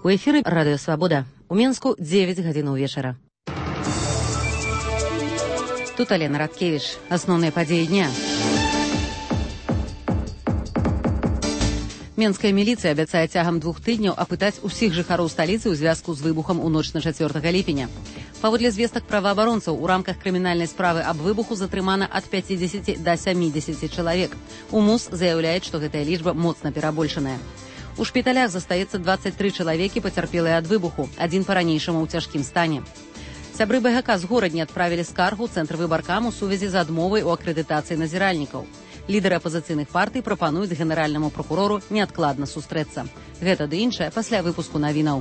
У эфіры Радыё Свабода. У Мінску 9 гадзінаў вечара. Тут Алена Радкевіч. Асноўныя падзеі дня. Менская міліцыя абяцае цягам 2 тыдняў апытаць усіх жыхароў сталіцы ў звязку з выбухам у ноч на 4 ліпеня. Паводле звестак праваабаронцаў, у рамках крымінальнай справы аб выбуху затрымана ад 50 да 70 чалавек. УМУС заяўляе, што гэтая лічба моцна перабольшаная. У шпіталях застаецца 23 чалавекі, пацярпелыя ад выбуху, адзін па-ранейшаму ў цяжкім стане. Сябры БГК з горадні адправілі скаргу ў цэнтр выбаркам у сувязі з адмовай у акрэдытацыі назіральнікаў. Лідары апазіцыйных партый прапануюць генеральнаму пракурору неадкладна сустрэцца. Гэта ды іншае пасля выпуску навінаў.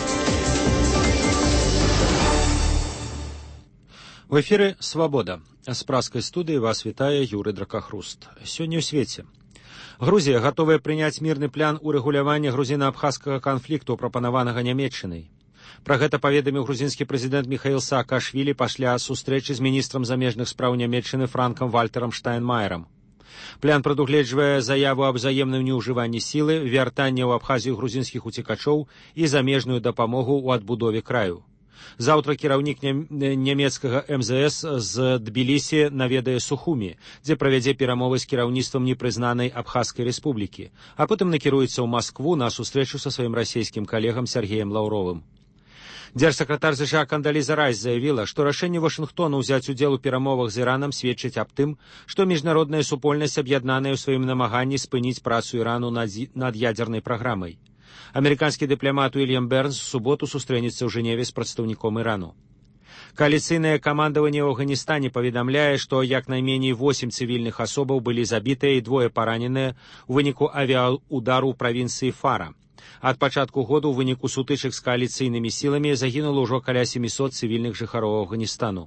В эфіры «Свабода». З праскай студыі вас вітае Юрый Дракахруст. Сёння ў свеце. Грузія гатовая прыняць мірны план урэгулявання грузіна-абхазскага канфлікту, прапанаванага Нямецчынай. Пра гэта паведаміў грузінскі прэзідэнт Міхаіл Саакашвілі пасля сустрэчы з міністрам замежных спраў Нямецчыны Франкам Вальтэрам Штайнмаерам. План прадугледжвае заяву аб взаемным неўжыванні сілы, вяртанне ў Абхазію грузінскіх уцекачоў і замежную дапамогу ў адбудове краю. Заўтра кіраўнік нямецкага МЗС з Тбілісі наведае Сухумі, дзе правядзе перамовы з кіраўніцтвам непрызнанай Абхазскай рэспублікі, а потым накіруецца ў Маскву на сустрэчу са сваім расійскім калегам Сергеем Лаўровым. Дзяржсакратар США Кандаліза Райс заявіла, што рашэнне Вашынгтона ўзяць удзел у перамовах з Іранам сведчыць аб тым, што міжнародная супольнасць аб'яднаная ў сваім намаганні спыніць працу Ірану над ядзернай праграмай. Амерыканскі дыпламат Уільям Бернс у суботу сустрэнецца ў Жэневе з прадстаўніком Ірану. Кааліцыйнае камандаванне ў Афганістане паведамляе, што як найменей 8 цывільных асобаў былі забітыя і 2 параненыя ў выніку авіаудару ў правінцыі Фара. Ад пачатку году ў выніку сутычак з кааліцыйнымі сіламі загінула ўжо каля 700 цывільных жыхароў Афганістану.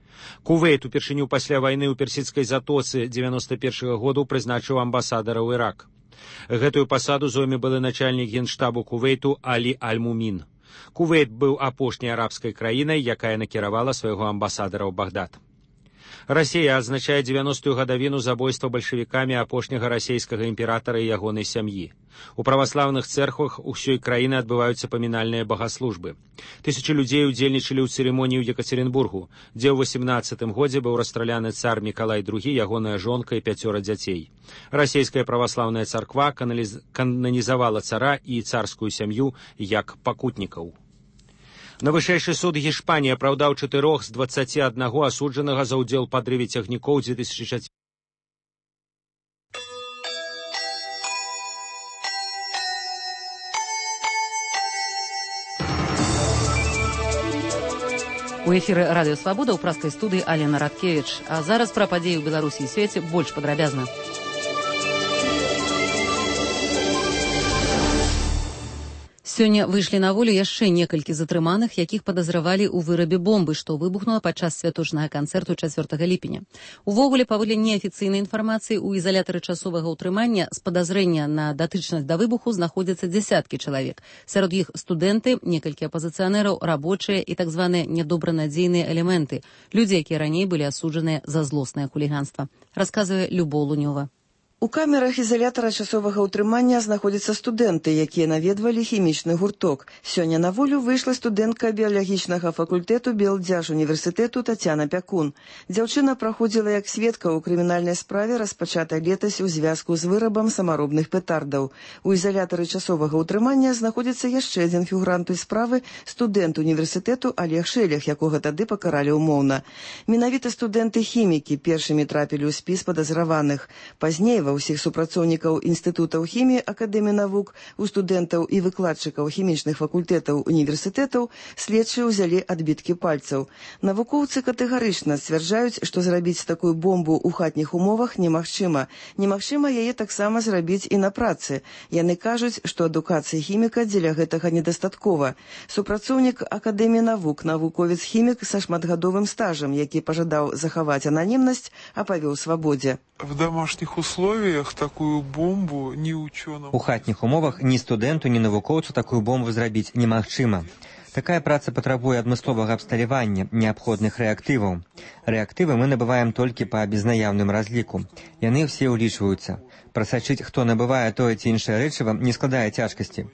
Кувейт упершыню пасля вайны ў персідскай затоцы 91 году прызначыў амбасадара ў Ірак. Гэтую пасаду зойме былы начальнік генштабу Кувейту Алі Аль-Мумін. Кувейт быў апошняй арабскай краінай, якая накіравала свайго амбасадара ў Багдад. Расія адзначае 90-ю гадавіну забойства бальшавікамі апошняга расійскага імператара і ягонай сям'і. У праваслаўных цэрквах усёй краіны адбываюцца памінальныя багаслужбы. Тысячы людзей удзельнічалі ў цырымоніі ў Екацерінбургу, дзе ў 18 годзе быў расстраляны цар Мікалай II, ягоная жонка і 5 дзяцей. Расійская праваслаўная царква кананізавала цара і царскую сям'ю як пакутнікаў. Найвышэйшы суд Гішпаніі апраўдаў 4 з 21 асуджанага за ўдзел у падрыве цягнікоў 2004. У эфіры Радыё Свабода ў праскай студыі Алена Радкевіч. А зараз пра падзеі ў Беларусі і свеце больш падрабязна. Сёння выйшлі на волю яшчэ некалькі затрыманых, якіх падазравалі ў вырабе бомбы, што выбухнула падчас святочнага канцэрту 4 ліпеня. Увогуле, паводле неафіцыйнай інфармацыі, у ізалятары часовага ўтрымання з падазрэння на датычнасць да выбуху знаходзяцца дзясяткі чалавек. Сярод іх студэнты, некалькі апазіцыянераў, рабочыя і так званыя недобранадзейныя элементы, людзі, якія раней былі асуджаныя за злоснае хуліганства. Расказвае Любоў Лунёва. У камерах ізалятара часовага ўтрымання знаходзяцца студэнты, якія наведвалі хімічны гурток. Сёння на волю выйшла студэнтка біялагічнага факультэту Белдзяржуніверсітэту Тацяна Пякун. Дзяўчына праходзіла як сведка ў крымінальнай справе, распачатай летась у звязку з вырабам самаробных петардаў. У ізалятары часовага ўтрымання знаходзіцца яшчэ адзін фігурант той справы, студэнт універсітэту Олег Шелях, якога тады пакаралі ўмоўна. Менавіта студэнты-хімікі першымі трапілі ў спіс падазраваных. Пазней ва ўсіх супрацоўнікаў інстытутаў хіміі Акадэміі навук, у студэнтаў і выкладчыкаў хімічных факультэтаў універсітэтаў следчыя ўзялі адбіткі пальцаў. Навукоўцы катэгарычна сцвярджаюць, што зрабіць такую бомбу ў хатніх умовах немагчыма. Немагчыма яе таксама зрабіць і на працы. Яны кажуць, што адукацыі хіміка дзеля гэтага недастаткова. Супрацоўнік Акадэміі навук, навуковец-хімік са шматгадовым стажам, які пажадаў захаваць ананімнасць, апавёў Свабодзе. В домашних условиях такую бомбу ні учёнам... У хатніх умовах ні студэнту, ні навукоўцу такую бомбу зрабіць немагчыма. Такая праца патрабуе адмысловага абсталявання, неабходных рэактываў. Рэактывы мы набываем толькі па безнаяўным разліку. Яны ўсе ўлічваюцца. Прасачыць, хто набывае тое ці іншае рэчыва, не складае цяжкасці.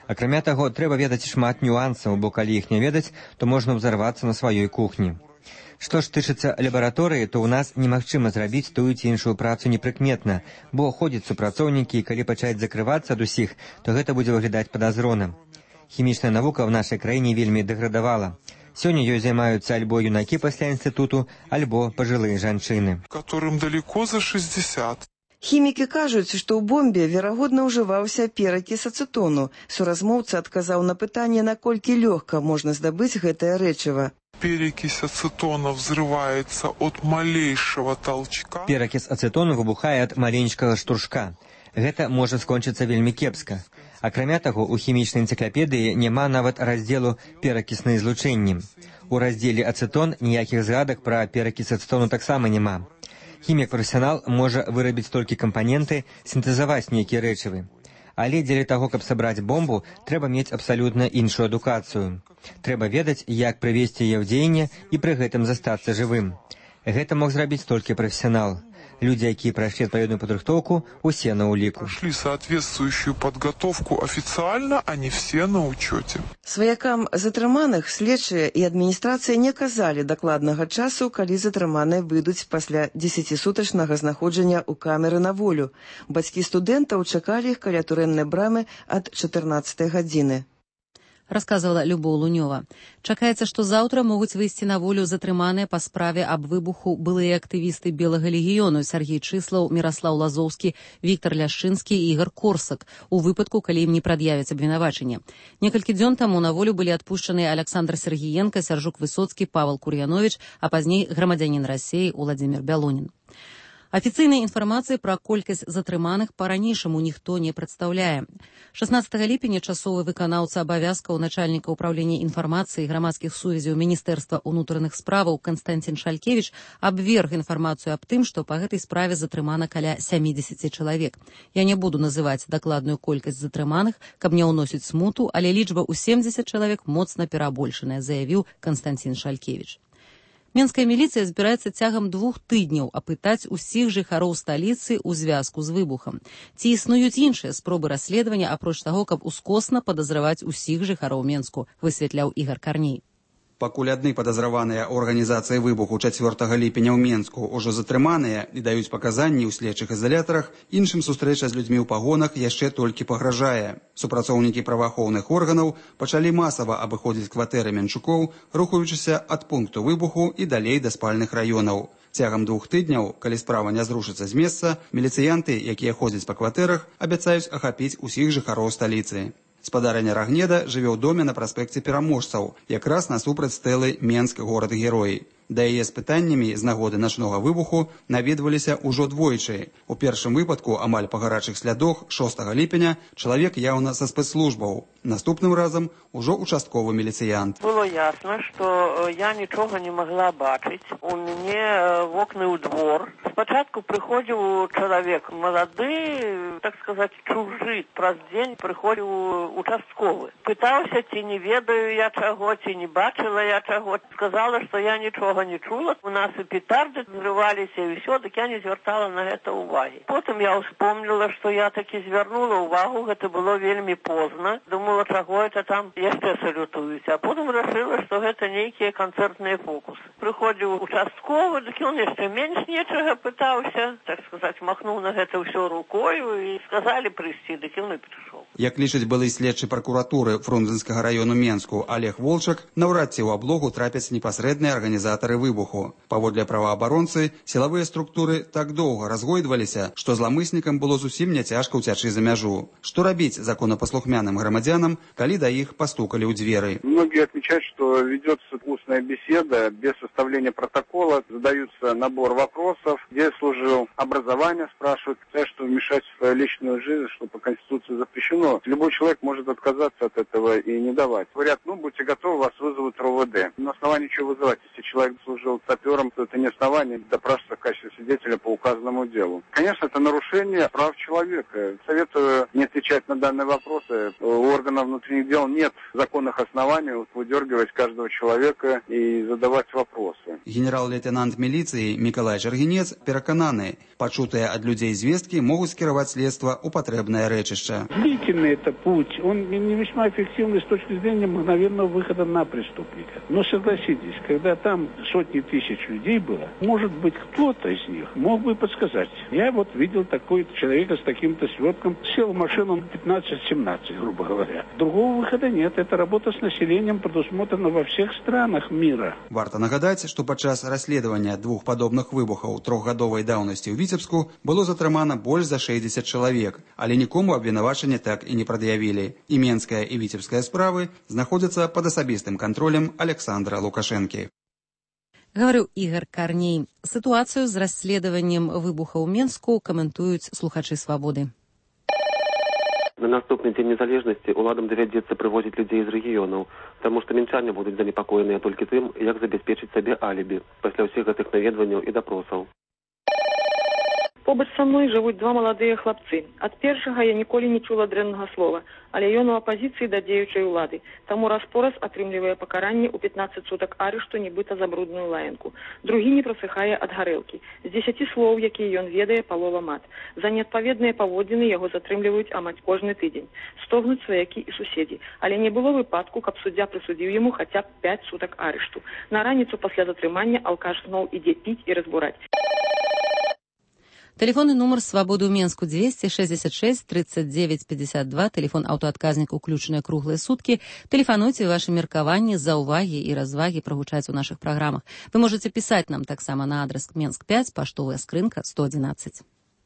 Акрамя таго, трэба ведаць шмат нюансаў, бо калі іх не ведаць, то можна ўзарвацца на сваёй кухні. Што ж тычыцца лабараторыі, то ў нас немагчыма зрабіць тую ці іншую працу непрыкметна, бо ходзяць супрацоўнікі, і калі пачаць закрывацца ад усіх, то гэта будзе выглядаць падазрона. Хімічная навука ў нашай краіне вельмі дэградавала. Сёння ёй займаюцца альбо юнакі пасля інстытуту, альбо пажылыя жанчыны. Которым далеко за 60. Хімікі кажуць, што ў бомбе верагодна ўжываўся перакіс ацэтону. Суразмоўца адказаў на пытанне, наколькі лёгка можна здабыць гэтае рэчыва. Перекись ацетона взрывается от малейшего толчка. Перакіс ацэтону выбухае ад маленькага штуршка. Гэта можа скончыцца вельмі кепска. Акрамя таго, у хімічнай энцыклапедыі няма нават раздзелу перакісныя злучэнні. У раздзеле ацэтон ніякіх згадак пра перакіс ацэтону таксама няма. Хімік-прафесіянал можа вырабіць толькі кампаненты, сінтэзаваць нейкія рэчывы. Але дзеля таго, каб сабраць бомбу, трэба мець абсалютна іншую адукацыю. Трэба ведаць, як прывесці яе ў дзеянне і пры гэтым застацца жывым. Гэта мог зрабіць толькі прафесіянал. Людзі, якія прайшлі адпаведную падрыхтоўку, усе на ўліку. Прошли соответствующую подготовку официально, а не все на учете. Сваякам затрыманых следчыя і адміністрацыя не казалі дакладнага часу, калі затрыманыя выйдуць пасля 10-сутачнага знаходжання ў камеры на волю. Бацькі студэнтаў чакалі іх каля турэмнай брамы ад 14 гадзіны. Расказвала Любоў Лунёва. Чакаецца, што заўтра могуць выйсці на волю затрыманыя па справе аб выбуху былыя актывісты Белага легіёну Сергей Чыслаў, Міраслаў Лазоўскі, Віктар Ляшчынскі і Ігар Корсак у выпадку, калі ім не прад'явяць абвінавачанне. Некалькі дзён таму на волю былі адпушчаныя Александр Сергіенка, Сяржук Высоцкі, Павел Кур'яновіч, а пазней грамадзянін Расіі Уладзімір Бялунін. Афіцыйнай інфармацыі пра колькасць затрыманых па-ранейшаму ніхто не прадстаўляе. 16 ліпеня часовы выканаўца абавязкаў начальніка ўправлення інфармацыі і грамадскіх сувязяў Міністэрства ўнутраных справаў Канстанцін Шалькевіч абверг інфармацыю аб тым, што па гэтай справе затрымана каля 70 чалавек. Я не буду называць дакладную колькасць затрыманых, каб не ўносіць смуту, але лічба ў 70 чалавек моцна перабольшаная, заявіў Канстанцін Шалькевіч. Менская міліцыя збіраецца цягам 2 тыдняў апытаць усіх жыхароў сталіцы ў звязку з выбухам. Ці існуюць іншыя спробы расследавання, апроч таго, каб ускосна падазраваць усіх жыхароў Менску, высвятляў Ігар Карней. Пакуль адны падазраваныя ў арганізацыі выбуху 4 ліпеня ў Менску ўжо затрыманыя і даюць паказанні ў следчых изалятарах, іншым сустрэча з людзьмі ў пагонах яшчэ толькі пагражае. Супрацоўнікі праваахоўных органаў пачалі масава абыходзіць кватэры Менчукоў, рухаючыся ад пункту выбуху і далей да спальных раёнаў. Цягам 2 тыдняў, калі справа не зрушыцца з месца, міліцыянты, якія ходзяць па кватэрах, абяцаюць ахапіць усіх жыхароў сталіцы. Спадарня Рагнеда жыве ў доме на праспекце Пераможцаў, якраз насупраць стэлы Менск горад-герой. Да яе з пытаннямі з нагоды начнога выбуху наведваліся ўжо двойчы. У першым выпадку, амаль па гарачых слядах, 6 ліпеня, чалавек яўна са спецслужбаў. Наступным разам ужо участковы міліцыянт. Было ясно, што я нічога не магла бачыць. У мяне вокны ў двор. Спачатку прыходзіў чалавек малады, так сказаць, чужы. Праз дзень прыходзіў участковы. Пытаўся, ці не ведаю я чаго, ці не бачыла я чаго. Сказала, што я нічога не чула. У нас і петарды взрываліся, і ўсё, дык я не звяртала на гэта ўвагі. Потым я ўспомніла, што я такі звярнула ўвагу, гэта было вельмі позна. Думала, чаго это там яшчэ салютуюць. А потым рашыла, што гэта нейкія канцэртныя фокусы. Прыходзіў участковы, дык ён яшчэ менш нечага пытаўся, так сказаць, махнуў на гэта ўсё рукою і сказалі прыйсці, дык ён і прыйшоў. Як лічыць былы следчы пракуратуры Фрунзенскага раёну Менску Олег Волчак, наўрад ці ў аблогу трапяць непасрэдныя арганізатары выбуху. Паводле праваабаронцы, сілавыя структуры так доўга разгойдваліся, што зламыснікам было зусім няцяжка ўцячы за мяжу. Што рабіць законапаслухмяным грамадзянам, калі да іх пастукалі ў дзверы? Многие отмечают, что ведется устная беседа без составления протокола, задаются набор вопросов, где служил образование, спрашивают, что вмешать в свою личную жизнь, что по Конституции запрещено. Любой человек может отказаться от этого и не давать. Говорят, будьте готовы, вас вызовут РОВД. На основании чего вызывать? Если человек служил сапером, то это не основание допрашиваться в качестве свидетеля по указанному делу. Конечно, это нарушение прав человека. Советую не отвечать на данные вопросы. У органов внутренних дел нет законных оснований выдергивать каждого человека и задавать вопросы. Генерал-лейтенант милиции Миколай Чаргінец перакананы, пачутыя ад людзей звесткі могуць скіраваць следства ў патрэбнае рэчышча. Длительный это путь, он не весьма эффективный с точки зрения мгновенного выхода на преступника. Но согласитесь, когда там сотни тысяч людей было, может быть, кто-то из них мог бы подсказать. Я вот видел такой человека с таким-то свертком, сел в машину 15-17, грубо говоря. Другого выхода нет. Это работа с населением предусмотрена во всех странах мира. Варта нагадаць, што падчас расследавання двух падобных выбухаў трохгадовай даўнасці ў Віцебску было затрымана больш за 60 чалавек, але нікому абвінавачанне так і не прад'явілі. І менская і віцебская справы знаходзяцца пад асабістым кантролем Александра Лукашэнкі. Гаварыў Ігор Карней. Сітуацыю з расследаваннем выбуха ў Менску каментуюць слухачы «Свабоды». На наступны дзень незалежнасці уладам давядзецца прывозіць людзей з рэгіёнаў, таму што мінчане будуць занепакоеныя толькі тым, як забяспечыць сабе алібі пасля ўсіх гэтых наведванняў і допросаў. Побач са мной жывуць два маладыя хлапцы. Ад першага я ніколі не чула дрэннага слова, але ён у апазіцыі да дзеючай улады. Таму раз-пораз атрымлівае пакаранне ў 15 сутак арышту нібыта за брудную лаянку. Другі не прасыхае ад гарэлкі. З 10 слоў, якія ён ведае, палова мат. За неадпаведныя паводзіны яго затрымліваюць амаль кожны тыдзень. Стогнуць сваякі і суседзі. Але не было выпадку, каб суддзя прысудзіў яму хаця б 5 сутак арышту. На раніцу пасля затрымання алкаш зноў ідзе піць і разбураць. Телефонный номер «Свободы» в Менску 266 39 52. Телефон аўтаадказніка ўключаныя круглыя суткі. Тэлефануйце ваши меркаванні, заўвагі і развагі прагучаць у нашых праграмах. Вы можете пісаць нам таксама на адрес Менск 5, паштовая скрынка 111.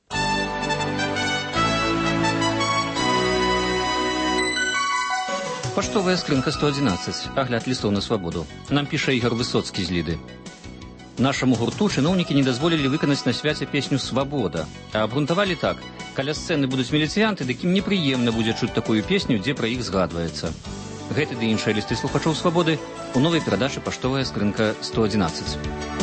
Паштовая скрынка 111. Агляд лістоў на свабоду. Нам піша Ігор Высоцкі з Ліды. Нашаму гурту чыноўнікі не дазволілі выканаць на свяце песню «Свабода». А абгрунтавалі так. Каля сцэны будуць міліцыянты, дык ім непрыемна будзе чуць такую песню, дзе пра іх згадваецца. Гэты ды іншыя лісты слухачоў «Свабоды» у новай перадачы «Паштовая скрынка 111».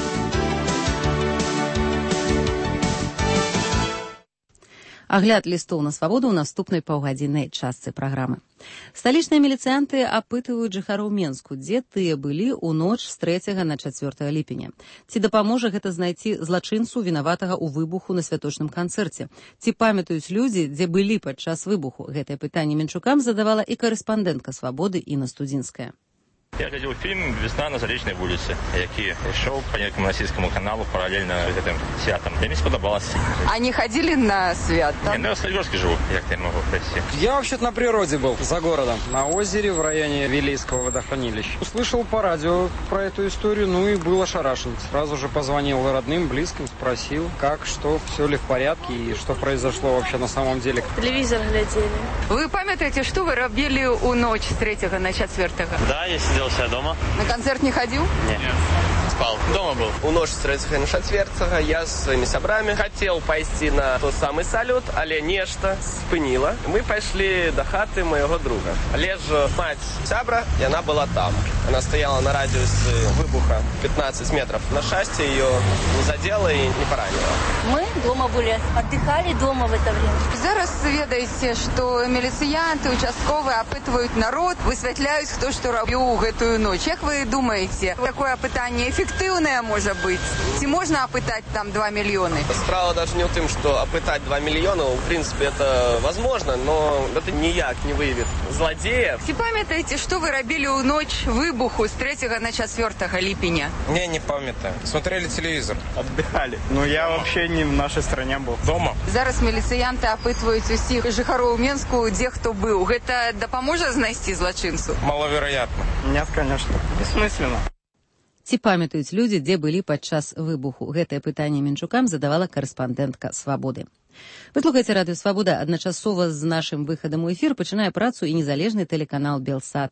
Агляд лістоў на свабоду ў наступнай паўгадзіннай частцы праграмы. Сталічныя міліцыянты апытваюць жыхароў Менску, дзе тыя былі ў ноч з 3 на 4 ліпеня. Ці дапаможа гэта знайці злачынцу, вінаватага ў выбуху на святочным канцэрце? Ці памятаюць людзі, дзе былі падчас выбуху? Гэтае пытанне Менчукам задавала і корэспандэнтка «Свабоды» Інна Студзінская. Я глядзеў фільм «Весна на Заречнай вуліцы», які ішоў па некаму расійскаму каналу паралельна гэтым святам. Мне сподобалось. А не ходили на свят? Я на Солигорске живу, як я могу пройти. Я вообще-то на природе был, за городом, на озере в районе Вилейского водохранилища. Услышал по радио про эту историю, ну и был ошарашен. Сразу же позвонил родным, близким, спросил, как, что, все ли в порядке и что произошло вообще на самом деле. Телевизор глядели. Вы памятаете, что вы робили у ночь с 3 на 4? Да, я сидел у себя дома. На концерт не ходил? Нет. Спал. Дома был. У ночь с 3 на 4 я с своими сябрами хотел пойти на тот самый салют, але нешта спынила. Мы пошли до хаты моего друга. Лежа мать сябра, и она была там. Она стояла на радиусе выбуха 15 метров. На счастье ее не задела и не поранила. Мы дома были, отдыхали дома в это время. Зараз ведаеце, что милициянты, участковые опытывают народ, высвятляют, кто что робил эту ночь. Как вы думаете, такое опытание эффективное может быть? Ці можно опытать там 2 миллиона? Справа даже не в том, что опытать 2 миллиона, в принципе, это возможно, но это никак не выявит злодея. Ці памятаете, что вы робили у ночь выбуху с 3 на 4 липеня? Не памятаю. Смотрели телевизор. Отдыхали. Но я вообще не в нашей стране был. Дома. Зараз милициянты опытывают усіх жыхароў Менску, где кто был. Это допоможет знайсці злачынцу? Маловероятно. Нет, конечно. Бессмысленно. Ці памятаюць людзі, дзе былі падчас выбуху? Гэтае пытанне Менчукам задавала корэспандэнтка «Свабоды». Вы слухаеце радыё «Свабода». Адначасова з нашым выхадам у эфір пачынае працу і незалежны тэлеканал «Белсат».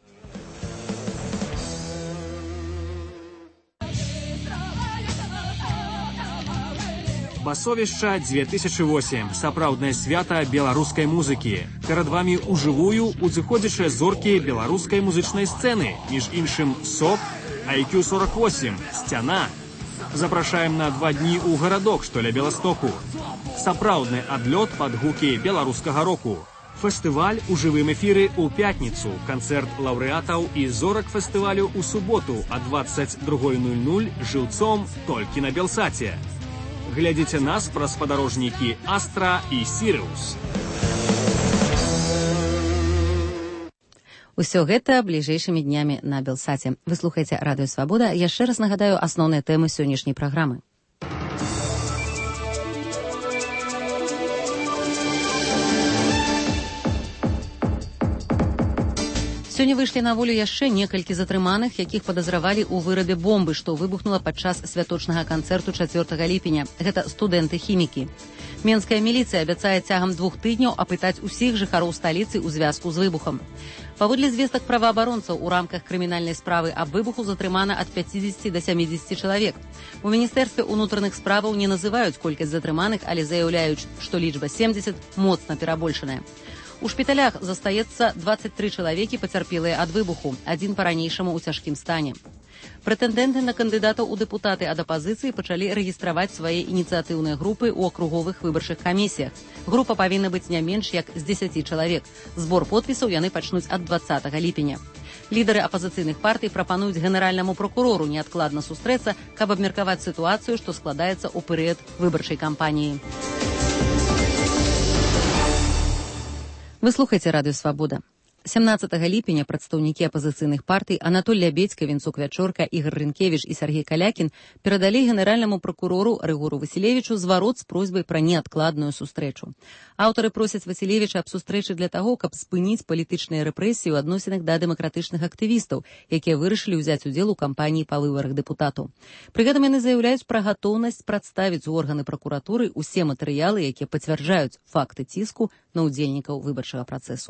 Басовішча 2008. Сапраўднае свята беларускай музыкі. Перад вамі ўжывую узыходзячыя зоркі беларускай музычнай сцэны. Між іншым СОП, IQ 48, сцяна. Запрашаем на 2 дні ў гарадок, што ля Беластоку. Сапраўдны адлёт пад гукі беларускага року. Фестываль у жывым эфіры ў пятніцу. Канцэрт лаўрэатаў і зорак фестывалю ў суботу а 22:00 жыўцом толькі на Белсаце. Глядзіце нас праз спадарожнікі Астра і Сірыус. Усё гэта бліжэйшымі днямі на Белсаце. Вы слухаеце Радыё Свабода. Яшчэ раз нагадаю асноўныя тэмы сённяшняй праграмы. Сёння выйшлі на волю яшчэ некалькі затрыманых, якіх падазравалі ў вырабе бомбы, што выбухнула падчас святочнага канцэрту 4 ліпеня. Гэта студэнты-хімікі. Менская міліцыя абяцае цягам 2 тыдняў апытаць усіх жыхароў сталіцы ў звязку з выбухам. Паводле звестак праваабаронцаў, у рамках крымінальнай справы аб выбуху затрымана ад 50 да 70 чалавек. У Міністэрстве ўнутраных справаў не называюць колькасць затрыманых, але заяўляюць, што лічба 70 моцна перабольшаная. У шпіталях застаецца 23 чалавекі, пацярпелыя ад выбуху, адзін па-ранейшаму ў цяжкім стане. Прэтэндэнты на кандыдатаў у дэпутаты ад апазіцыі пачалі рэгістраваць свае ініцыятыўныя групы ў акруговых выбарчых камісіях. Група павінна быць не менш як з 10 чалавек. Збор подпісаў яны пачнуць ад 20 ліпеня. Лідары апазіцыйных партый прапануюць генеральнаму прокурору неадкладна сустрэцца, каб абмеркаваць сітуацыю, што складаецца ў перыяд выбарчай кампаніі. Вы слухаеце Радыё Свабода. 17 ліпеня прадстаўнікі апазіцыйных партый Анатоль Лябедзька, Вінцук Вячорка, Ігор Рынкевіч і Сергей Калякін перадалі генеральнаму прокурору Рыгору Васілевічу зварот з просьбай пра неадкладную сустрэчу. Аўтары просяць Васілевіча аб сустрэчы для таго, каб спыніць палітычныя рэпрэсіі ў адносінах да дэмакратычных актывістаў, якія вырашылі ўзяць удзел у кампаніі па выбарах дэпутатаў. Пры гэтым яны заяўляюць пра гатоўнасць прадставіць у органы пракуратуры ўсе матэрыялы, якія пацвярджаюць факты ціску на ўдзельнікаў выбарчага працэсу.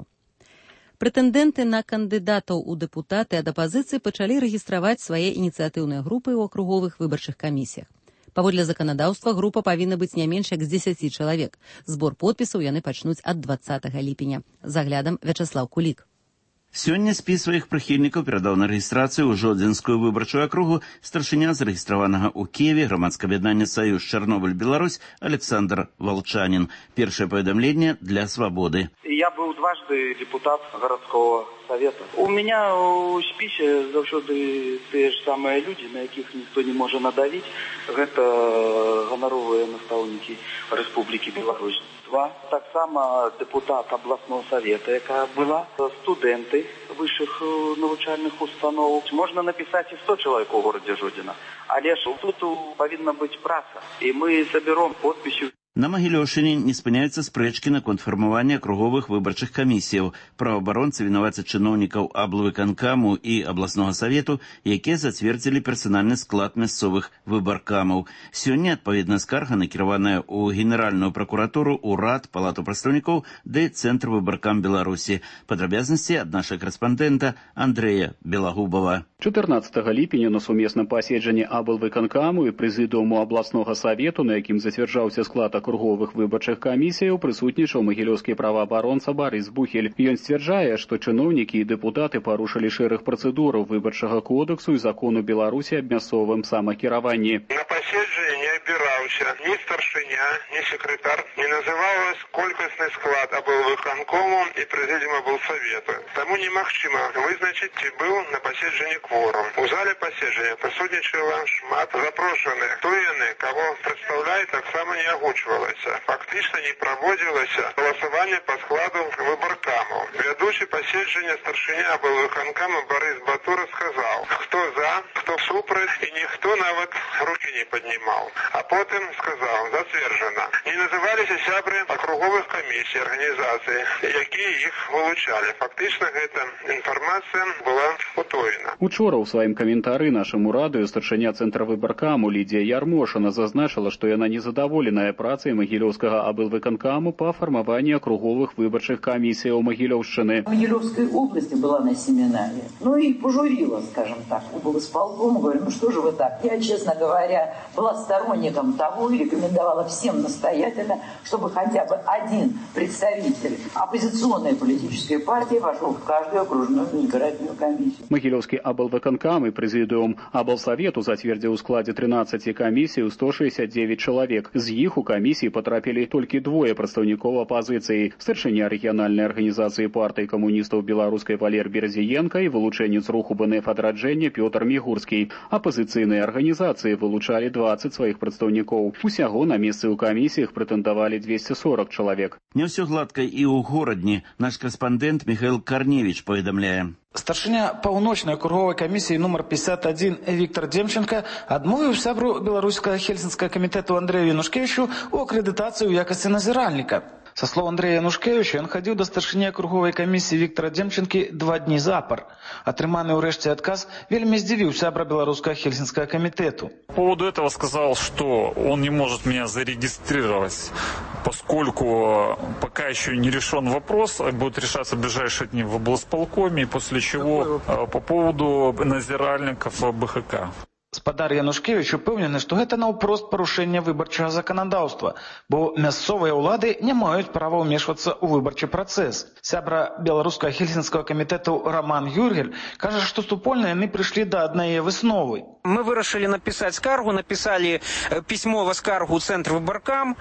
Прэтэндэнты на кандыдатаў у дэпутаты ад апазіцыі пачалі рэгістраваць свае ініцыятыўныя групы ў акруговых выбарчых камісіях. Паводле заканадаўства група павінна быць не менш як з 10 чалавек. Збор подпісаў яны пачнуць ад 20 ліпеня. За аглядам Вячаслаў Кулік. Сёння спіс сваіх прыхільнікаў перадаў на рэгістрацыю ў Жодзінскую выбарчую акругу старшыня зарэгістраванага ў Киеве грамадскае аб'яднанне «Саюз Чарнобыль Беларусь» Александр Волчанин. Первое поведомление для «Свободы». Я был дважды депутат городского совета. У меня у списе заўсёды те же самые люди, на якіх никто не может надавить. Это гоноровые настаўнікі Республики Беларусь. Так само депутат областного совета, яка была, студенты высших навучальных установ. Можно написать и 100 человек у городе Жодина. Але ж тут повинна быть праца. И мы соберем подписью. На Магілёўшчыне не спыняюцца спрэчкі наконт фармавання акруговых выбарчых камісіяў. Праваабаронцы вінавацяць чыноўнікаў аблвыканкаму і абласнога савету, якія зацвердзілі персанальны склад мясцовых выбаркамаў. Сёння адпаведная скарга накіраваная ў Генеральную пракуратуру, УРАД, Палату прадстаўнікоў ды Цэнтр выбаркам Беларусі. Падрабязнасці ад нашага карэспандэнта Андрэя Белагубова. 14 ліпеня на сумесным паседжанні аблвыканкаму і прэзідыуму абласнога савету, на якім зацвярджаўся склад акруговых выбарчых камісіяў, прысутнічаў магілёўскі праваабаронца Барыс Бухель. Ён сцвярджае, што чыноўнікі і дэпутаты парушылі шэраг працэдураў выбарчага кодексу і закону Беларусі аб мясцовым самакіраванні. На паседжанні не абіраўся ні старшыня, ні секретар, не называлась колькасны склад аблвыканкому і прэзідыума аблсавета. Таму немагчыма вызначыць, ці быў на паседжанні кворум. У зале паседжання прысутнічала шмат запрошаных. Хто яны, каго прадстаўляе, таксама не агучвалася. Фактычна не праводзілася галасаванне па складу выбаркамаў. Вядучы паседжання старшыня аблвыканкама Барыс Батура сказаў, хто за, хто супраць, і ніхто нават рукі не паднімаў. А потым сказаў, зацверджана. Не называліся сябры акруговых камісій, арганізацый, якія іх вылучалі. Фактычна гэта інфармацыя была утоена. Учора ў сваім каментары нашаму радыё старшыня Цэнтра выбаркаму Лідія Ярмошина зазначыла, што яна незадаволеная працай магілёўскага аблвыканкаму па фармаванні акруговых выбарчых камісіяў Магілёўшчыны. В Могилевской области была на семинаре, ну и пожурила, скажем так, облсполком, говорю, ну что же вы так? Я, честно говоря, была сторонником того и рекомендовала всем настоятельно, чтобы хотя бы бы один представитель оппозиционной политической партии вошел в каждую окружную избирательную комиссию. Могилевский облвыконкам и президиум облсовету затвердил у складе 13 комиссий 169 человек. З іх у комиссии потрапили только двое представников оппозиции. Старшиня региональной организации партии коммунистов белорусской Валер Берзиенко и вылученец руху БНФ «Адраджэнне» Петр Мигурский. Оппозиционные организации вылучали 20 своих представников. Усяго на месцы у комиссиях претендовали 240 человек. Не все гладко и у Городни. Наш корреспондент Михаил Корневич поведомляет. Старшыня паўночнай акруговай камісіі нумар 51 Віктор Демченко адмовіў сябру беларускага хельсінскага камітэту Андрею Янушкевичу у акрэдытацыі ў якасці назіральніка. Со слов Андрея Янушкевича, он ходил до старшыні округовой комиссии Виктора Демченки 2 дні запар. Атрыманы ўрэшце адказ вельмі здзівіў сябра белорусского хельсинского комитету. По поводу этого сказал, что он не может меня зарегистрировать, поскольку пока еще не решен вопрос, будет решаться в ближайшие дни в облсполкоме, после чего по поводу назиральников БХК. Спадар Янушкевич упэўнены, што гэта наўпрост парушэнне выбарчага заканадаўства, бо мясцовыя ўлады не маюць права ўмешвацца ў выбарчы працэс. Сябра беларускага хельсінскага камітэту Роман Юргель кажа, што супольна яны прыйшлі да аднае высновы. Мы вырашылі напісаць скаргу, напісалі пісьмова скаргу ў цэнтр выбаркам,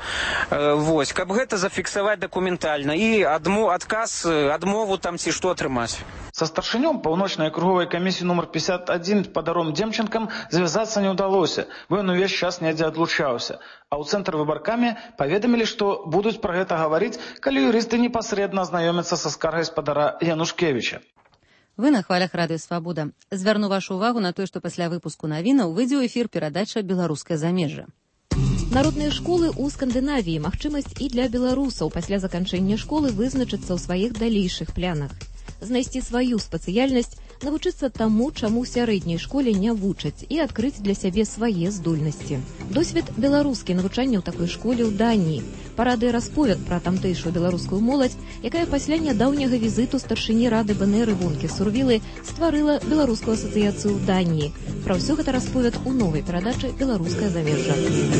каб гэта зафіксаваць дакументальна і адказ, адмову там ці што атрымаць. Со старшынём паўночнай акруговай камісіі нумар 51 Спадаром Демченкам звязацца не ўдалося, бо ён увесь час недзе адлучаўся. А ў цэнтр выбаркамі паведамілі, што будуць пра гэта гаварыць, калі юрысты непасрэдна азнаёмяцца са скаргай спадара Янушкевича. Вы на хвалях Радыё Свабода. Звярну вашу ўвагу на тое, што пасля выпуску навінаў выйдзе ў эфір перадача «Беларускае замежжа». Народныя школы ў Скандынавіі – магчымасць і для беларусаў пасля заканчэння школы вызначыцца ў сваіх далейшых планах. Знайсці сваю спецыяльнасць, навучыцца таму, чаму ў сярэдняй школе не вучаць, і адкрыць для сябе свае здольнасці. Досвед беларускі навучання ў такой школе ў Даніі. Парады расповед пра тамтэйшую беларускую моладзь, якая пасля нядаўняга візіту старшыні рады БНР Івонкі Сурвілы стварыла беларускую асацыяцыю ў Даніі. Пра ўсё гэта расповед у новай перадачы «Беларускае замежжа».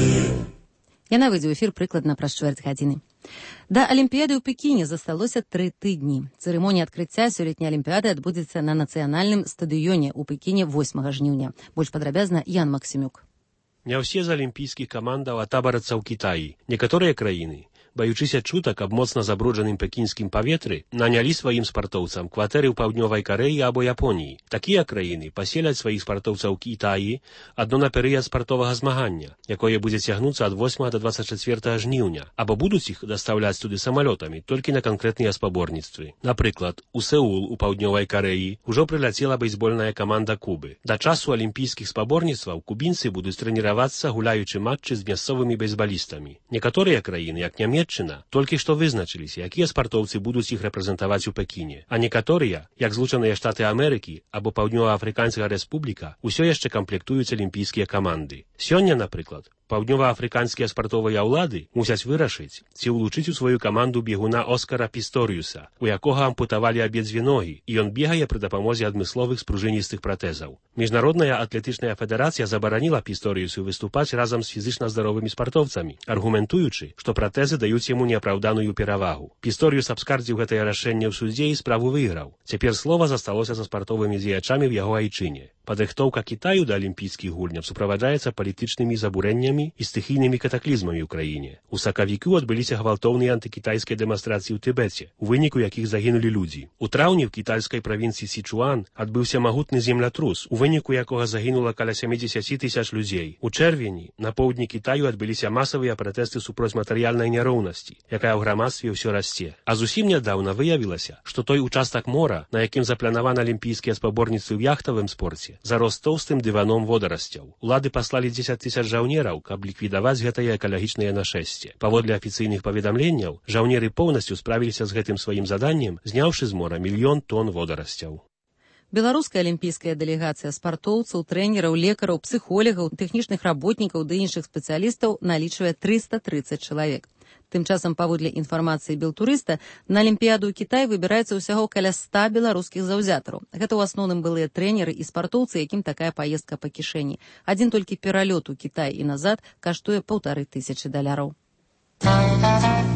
Яна выйдзе ў эфір прыкладна праз чвэрць гадзіны. Да Алімпіяды ў Пекіне засталося 3 тыдні. Цырымонія адкрыцця сёлетняй Алімпіяды адбудзецца на нацыянальным стадыёне ў Пекіне 8 жніўня. Больш падрабязна Ян Максімюк. Не ўсе з алімпійскіх камандаў атабарацца ў Кітаі. Некаторыя краіны, баючыся чутак аб моцна забруджаным пекінскім паветры, нанялі сваім спартоўцам кватэры ў паўднёвай Карэі або Японіі. Такія краіны паселяць сваіх спартоўцаў у Кітаі адно на перыяд спартовага змагання, якое будзе цягнуцца ад 8 до 24 жніўня, або будуць іх дастаўляць туды самалётамі толькі на канкрэтныя спаборніцтвы. Напрыклад, у Сеул у паўднёвай Карэі ўжо прыляцела бейсбольная каманда Кубы. Да часу алімпійскіх спаборніцтваў кубінцы будуць трэніравацца, гуляючы матчы з мясцовымі бейсбалістамі. Некаторыя краіны, як Нямецчына, толькі што вызначыліся, якія спартоўцы будуць іх рэпрэзентаваць у Пекіне. А некаторыя, як Злучаныя Штаты Амерыкі або Паўднёва-Афрыканская Рэспубліка, усё яшчэ камплектуюць алімпійскія каманды. Сёння, напрыклад, паўднёва-афрыканскія спартовыя ўлады мусяць вырашыць, ці ўлучыць у сваю каманду бегуна Оскара Пісторыуса, у якога ампутавалі абедзве ногі, і ён бегае пры дапамозе адмысловых спружыністых пратэзаў. Міжнародная атлетычная федэрацыя забараніла Пісторыусу выступаць разам з фізічна здаровымі спартоўцамі, аргументуючы, што пратэзы даюць яму неапраўданую перавагу. Пісторыус абскардзіў гэтае рашэнне ў судзе і справу выйграў. Цяпер слова засталося за спартовымі дзеячамі в яго айчыне. Падрыхтоўка Кітаю да алімпійскіх гульняў суправаджаецца палітычнымі забурэннямі і стыхійнымі катаклізмамі ў краіне. У сакавіку адбыліся гвалтоўныя антыкітайскія дэманстрацыі ў Тыбеце, у выніку якіх загінулі людзі. У траўні ў кітайскай правінцыі Січуан адбыўся магутны землятрус, у выніку якога загінула каля 70 000 людзей. У чэрвені на поўдні Кітаю адбыліся масавыя пратэсты супроць матэрыяльнай няроўнасці, якая ў грамадстве ўсё расце. А зусім нядаўна выявілася, што той участак мора, на якім запланаваны алімпійскія спаборніцтвы ў яхтавым спорце, зарос тоўстым дываном водарасцяў. Улады паслалі 10 000 жаўнераў, каб ліквідаваць гэтае экалагічнае нашэсце. Паводле афіцыйных паведамленняў, жаўнеры поўнасцю справіліся з гэтым сваім заданнем, зняўшы з мора 1 000 000 тонн водарасцяў. Беларуская алімпійская дэлегацыя спартоўцаў, трэнераў, лекараў, псіхолагаў, тэхнічных работнікаў ды іншых спецыялістаў налічвае 330 чалавек. Тым часам, паводле інфармацыі Белтурыста, на Алімпіяду ў Кітай выбіраецца ўсяго каля 100 беларускіх заўзятараў. Гэта ў асноўным былыя трэнеры і спартоўцы, якім такая паездка па кішэні. Адзін толькі пералёт у Кітай і назад каштуе $1500.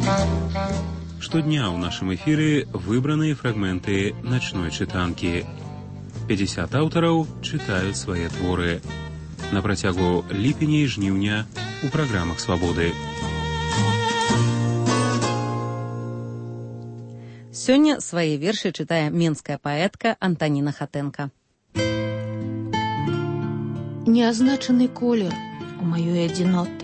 Штодня ў нашым эфіры выбраныя фрагменты начной чытанкі. 50 аўтараў чытаюць свае творы. На працягу ліпеня і жніўня у праграмах «Свабоды». Сёння свае вершы чытае менская паэтка Антаніна Хатэнка. Неазначаны колер у маёй адзіноты.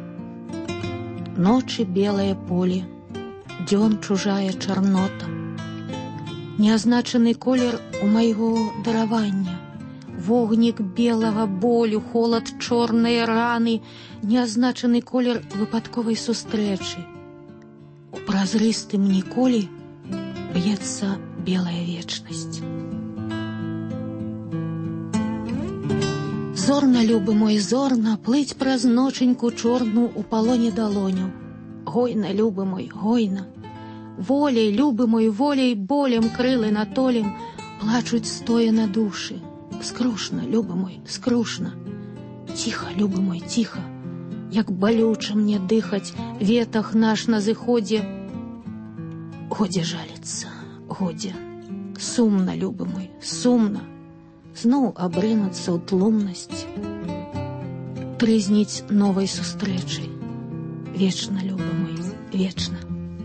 Ночы белае поле, дзён чужая чарнота. Неазначаны колер у майго даравання. Вогнік белага болю, холад чорнай раны, неазначаны колер выпадковай сустрэчы. У празрыстым ніколі б'ецца белая вечнасць. Зорна, любы мой, зорна, плыць праз ноченьку чорну у палоне далоню. Гойна, любы мой, гойна. Волей, любы мой, волей, болем крылы натолем, плачуць стоя на душы. Скрушна, любы мой, скрушна. Ціха, любы мой, ціха, як балюча мне дыхаць, ветах наш на зыходзе. Годзе жаліцца, годзе. Сумна, любы мой, сумна. Зноў абрынуцца ў тлумнасць, трызніць новай сустрэчай. Вечна, любы мой, вечна.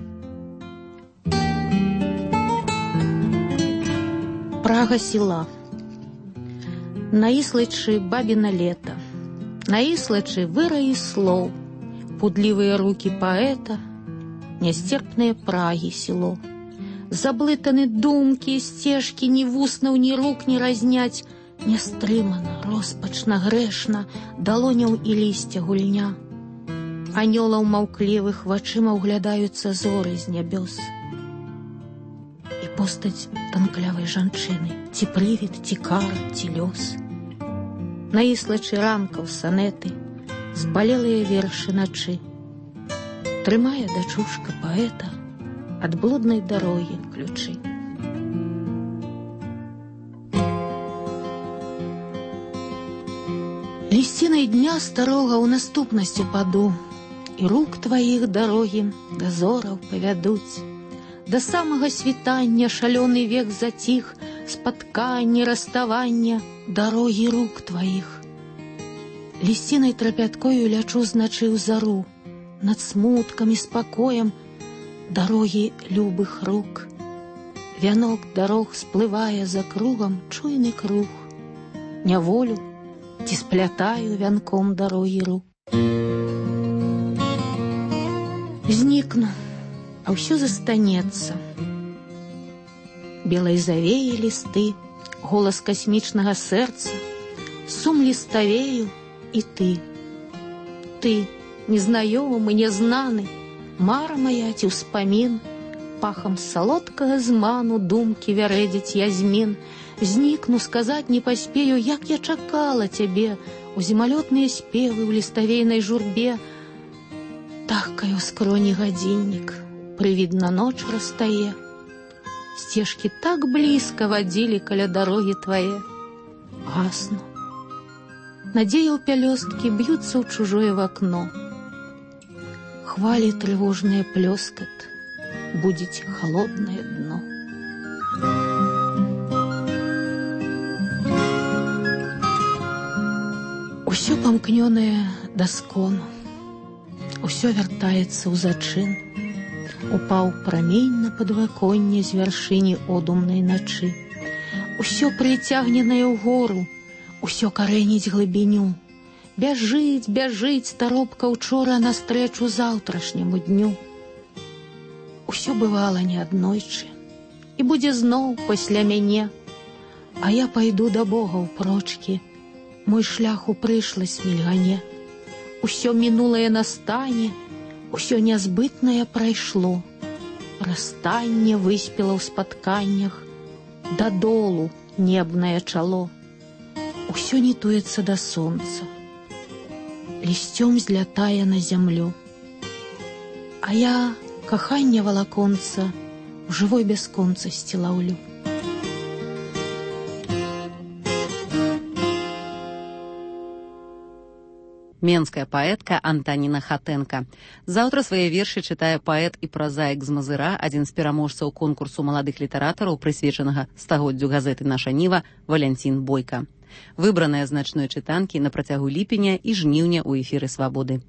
Прага села. На іслачы бабіна лета, на іслачы выраі слоў, пудлівыя рукі паэта, нясцерпныя прагі село. Заблытаны думкі, сцежкі, ні вуснаў, ні рук не разняць, нястрымана, роспачна, грэшна, далоняў і лісця гульня. Анёлаў маўклівых вачыма ўглядаюцца зоры з нябёс. І постаць танклявай жанчыны, ці прывід, ці кара, ці лёс. На іслачы ранкаў санеты, збалелыя вершы начы. Трымае дачушка паэта ад блуднай дарогі ключы. Лісцінай дня старога ў наступнасць упаду, і рук тваіх дарогі да зораў павядуць. Да самага світання шалёны век заціх, спатканне, раставання, дарогі рук тваіх. Лісцінай трапяткою лячу значы ў зару, над смуткам і спакоем дарогі любых рук. Вянок дарог сплывае за кругам чуйны круг. Няволю ці сплятаю вянком дарогі рук. Знікну, а ўсё застанецца. Белай завеі лісты, голас касмічнага сэрца, сум ліставею і ты. Ты, незнаёмы, незнаны, мара моя ці ўспамін, пахам салодкага зману думкі вярэдзіць язмін. Знікну, сказаць не паспею, як я чакала цябе, у зімалётныя спевы, у ліставейнай журбе. Тахкаю скроні гадзіннік, прывідна ноч растае. Сцежкі так блізка вадзілі каля дарогі твае. Гасну. Надзея ў пялёсткі б'юцца ў чужое вакно. Хвалі трывожнае плёскат, будзець халоднае дно. Усё памкнёнае да скону, усё вяртаецца ў зачын. Упаў прамень на падваконне з вяршыні одумнай начы. Усё прыцягненае ўгору, усё карэніць глыбіню. Бяжыць, бяжыць таропка учора настрэчу заўтрашняму дню. Усё бывала неаднойчы, і будзе зноў пасля мяне. А я пайду да Бога ўпрочкі, мой шлях у прышласць мільгане. Усё мінулае настане, усё нязбытнае прайшло. Расстанне выспела ў спатканнях, дадолу небнае чало. Усё нітуецца да сонца, лісцём злятае на зямлю. А я каханне валаконца ў жывой бясконцасці лаўлю. менская паэтка Антаніна Хатэнка. Заўтра свае вершы чытае паэт і празаік з Мазыра, адзін з пераможцаў конкурсу маладых літаратараў, прысвечанага стагоддзю газеты «Наша Ніва», Валянцін Бойка. Выбраныя з начной чытанкі на працягу ліпеня і жніўня ў эфіры «Свабоды».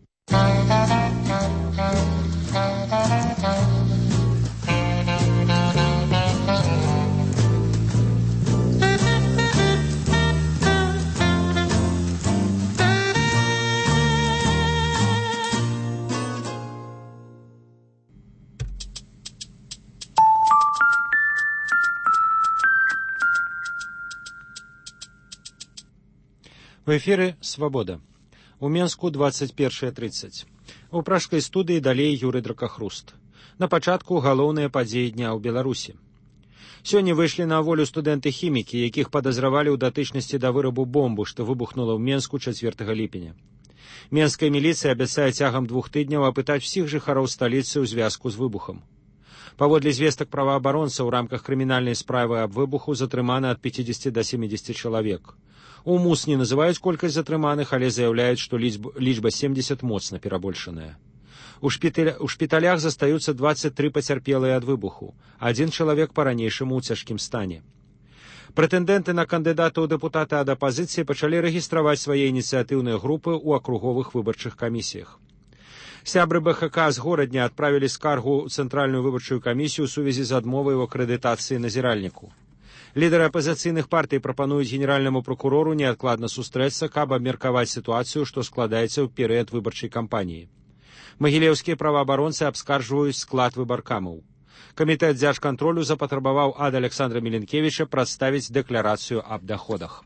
У эфіры «Свабода». У Менску 21:30. У пражскай студыі далей Юрый Дракахруст. На пачатку галоўныя падзеі дня ў Беларусі. Сёння выйшлі на волю студэнты-хімікі, якіх падазравалі ў датычнасці да вырабу бомбы, што выбухнула ў Менску 4 ліпеня. Менская міліцыя абяцае цягам 2 тыдняў апытаць усіх жыхароў сталіцы ў звязку з выбухам. Паводле звестак праваабаронцаў, у рамках крымінальнай справы аб выбуху затрымана ад 50 до 70 чалавек. У МУС не называюць колькасць затрыманых, але заяўляюць, што лічба 70 моцна перабольшаная. У шпіталях застаюцца 23 пацярпелыя ад выбуху. 1 чалавек па-ранейшаму ў цяжкім стане. Прэтэндэнты на кандыдата ў дэпутаты ад апазіцыі пачалі рэгістраваць свае ініцыятыўныя групы ў акруговых выбарчых камісіях. Сябры БХК з горадня адправілі скаргу ў Цэнтральную выбарчую камісію ў сувязі з адмовай у акрэдытацыі назіральніку. Лідары апазіцыйных партый прапануюць генеральнаму прокурору неадкладна сустрэцца, каб абмеркаваць сітуацыю, што складаецца ў перыяд выбарчай кампаніі. Магілеўскія праваабаронцы абскарджваюць склад выбаркамаў. Камітэт дзяржкантролю запатрабаваў ад Александра Міленкевіча прадставіць дэкларацыю аб даходах.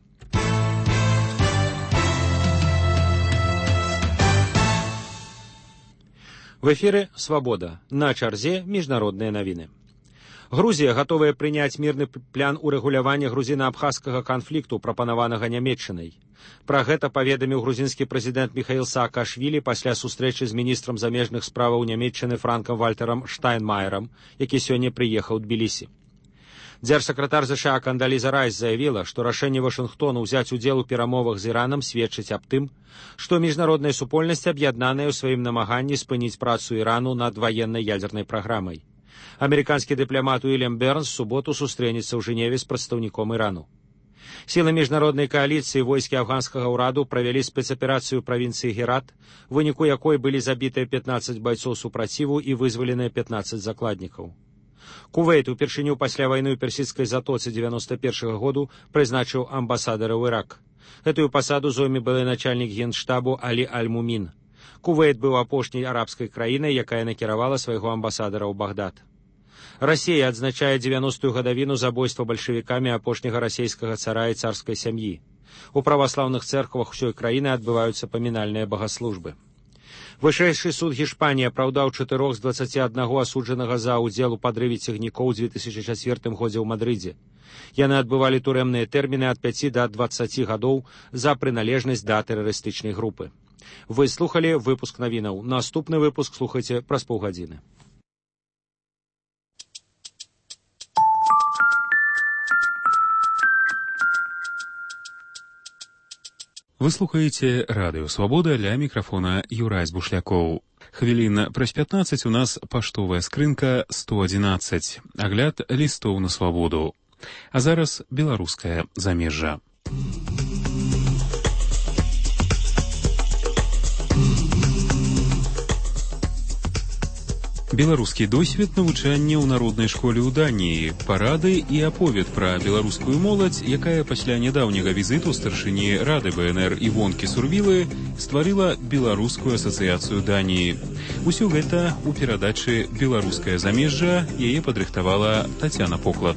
В эфіры «Свабода». На чарзе міжнародныя навіны. Грузія гатовая прыняць мірны план урэгулявання грузіна-абхазскага канфлікту, прапанаванага Нямецчынай. Пра гэта паведаміў грузінскі прэзідэнт Міхаіл Саакашвілі пасля сустрэчы з міністрам замежных справаў Нямецчыны Франкам Вальтарам Штайнмаерам, які сёння прыехаў у Тбілісі. Дзяржсакратар ЗША Кандаліза Райс заявіла, што рашэнне Вашынгтону ўзяць удзел у перамовах з Іранам сведчыць аб тым, што міжнародная супольнасць аб'яднаная ў сваім намаганні спыніць працу Ірану над ваеннай ядзернай праграмай. Амерыканскі дыпламат Уильям Бернс в суботу сустрэнецца ў Жэневе з прадстаўніком Ірану. Сілы міжнароднай кааліцыі войскі афганскага ўраду правялі спецаперацыю ў правінцыі Герат, у выніку якой былі забітыя 15 байцоў супраціву і вызваленыя 15 закладнікаў. Кувейт упершыню пасля вайны ў персідскай затоцы 91 году прызначыў амбасадара ў Ірак. Гэтую пасаду зойме былы начальнік генштабу Алі Аль-Мумін. Кувейт быў апошняй арабскай краінай, якая накіравала свайго амбасадара ў Багдад. Расія адзначае 90-ю гадавіну забойства бальшавікамі апошняга расійскага цара і царскай сям'і. У праваслаўных цэрквах усёй краіны адбываюцца памінальныя багаслужбы. Вышэйшы суд Гішпаніі апраўдаў 4 з 21 асуджанага за ўдзел у падрыве цягнікоў у 2004 годзе ў Мадрыдзе. Яны адбывалі турэмныя тэрміны ад 5 да 20 гадоў за прыналежнасць да тэрарыстычнай групы. Вы слухалі выпуск навінаў. Наступны выпуск слухайце праз паўгадзіны. Вы слухаеце радыё «Свабода», ля мікрафона Юрай Бушлякоў. Хвілін праз 15 у нас паштовая скрынка 111, агляд лістоў на свабоду. А зараз беларускае замежжа. Беларускі досвед навучання ў народнай школе ў Даніі, парады і аповед пра беларускую моладзь, якая пасля нядаўняга візіту старшыні Рады БНР Івонкі Сурвілы стварыла Беларускую асацыяцыю Даніі. Усё гэта ў перадачы «Беларускае замежжа», яе падрыхтавала Тацяна Поклад.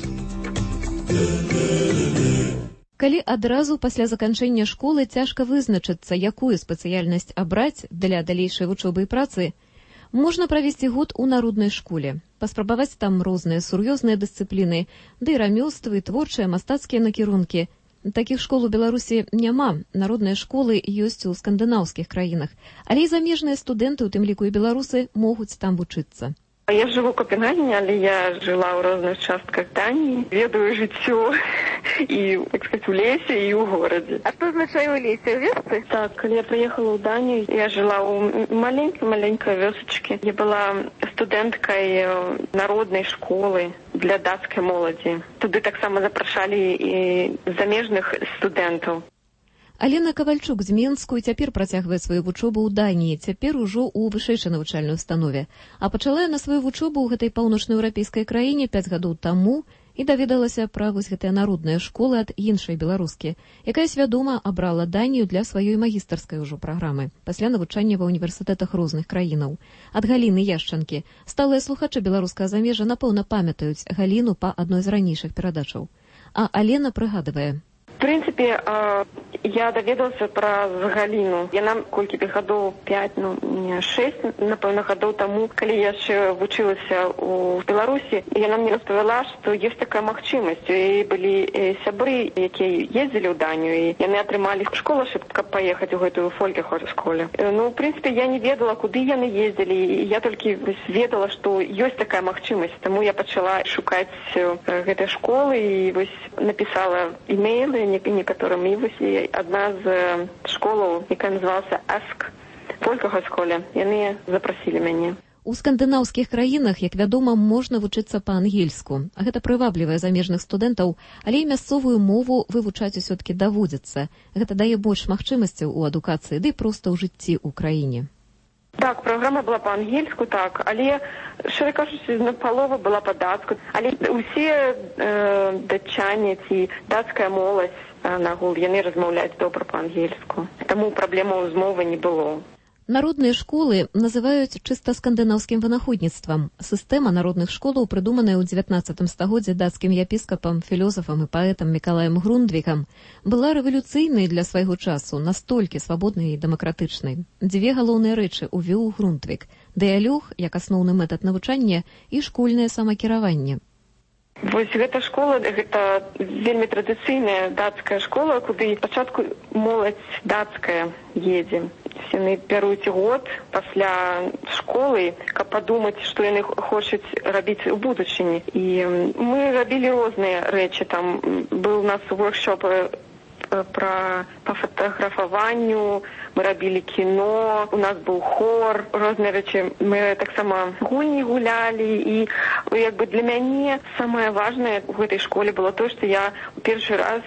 Калі адразу пасля заканчэння школы цяжка вызначыцца, якую спецыяльнасць абраць для далейшай вучобы і працы, можна правесці год у народнай школе, паспрабаваць там розныя сур'ёзныя дысцыпліны, ды рамёствы, творчыя, мастацкія накірункі. Такіх школ у Беларусі няма, народныя школы ёсць у скандынаўскіх краінах, але і замежныя студэнты, у тым ліку і беларусы, могуць там вучыцца. Я живу в Копенгагене, але я жила ў розных частках Дании. Ведаю жыццё і, так сказать, у лесе і ў горадзе. А што значае ў лесе? У вёсцы? Так, калі я прыехала ў Данію, я жила ў маленькай вёсачке. Я была студэнткай народнай школы для дацкай моладзі. Туды таксама запрашалі і замежных студэнтаў. Алена Кавальчук з Менску цяпер працягвае сваю вучобу ў Даніі, цяпер ужо ў вышэйшай навучальнай установе. А пачала яна сваю вучобу ў гэтай паўночнаеўрапейскай краіне 5 гадоў таму і даведалася пра вось гэтыя народныя школы ад іншай беларускі, якая свядома абрала Данію для сваёй магістарскай ужо праграмы, пасля навучання ва ўніверсітэтах розных краінаў. Ад Галіны Яшчанкі сталыя слухачы беларускага замежжа напэўна памятаюць Галіну па адной з ранейшых перадачаў. А Алена прыгадвае. В принципе, я даведалася пра Галіну. Яна колькі гадоў 5, 6, напэўна, гадоў таму, калі я яшчэ вучылася ў Беларусі, яна мне распавяла, што ёсць такая магчымасць. І былі сябры, якія ездзілі ў Данію, і яны атрымалі школашып, каб паехаць у гэтую фолькехор-школе. Ну, в принципе, я не ведала, куды яны ездзілі, і я толькі ведала, што ёсць такая магчымасць. Таму я пачала шукаць гэтай школы і вось напісала імейлы некаторым, і вось адна з школаў, якая называлася АСК, фолькехор-школе, яны запрасілі мяне. У скандынаўскіх краінах, як вядома, можна вучыцца па-ангельску. Гэта прываблівае замежных студэнтаў, але і мясцовую мову вывучаць усё-ткі даводзіцца. Гэта дае больш магчымасцяў у адукацыі, ды проста ў жыцці ў краіне. Так, праграма была па-ангельску, так, але, шчыра кажучы, напалова была па-дацку. Але ўсе датчане ці дацкая моладзь нагул, яны размаўляюць добра па-ангельску. Таму праблемаў з мовай не было. Народныя школы называюць чыста скандынаўскім вынаходніцтвам. Сістэма народных школаў, прыдуманая ў 19 стагоддзі дацкім епіскапам, філёзафам і паэтам Мікалаем Грундвікам, была рэвалюцыйнай для свайго часу, настолькі свабоднай і дэмакратычнай. 2 галоўныя рэчы ўвёў Грундвік: дыялог, як асноўны метад навучання, і школьнае самакіраванне. Вось гэта школа, гэта вельмі традыцыйная дацкая школа, куды спачатку моладзь дацкая едзе. Яны бяруць год пасля школы, каб падумаць, што яны хочуць рабіць у будучыні. І мы рабілі розныя рэчы. Там быў у нас воркшоп па фотаграфаванню, мы рабілі кіно, у нас быў хор, розныя рэчы. Мы таксама гульні гулялі, і як бы для мяне самае важнае ў гэтай школе было то, што я ў першы раз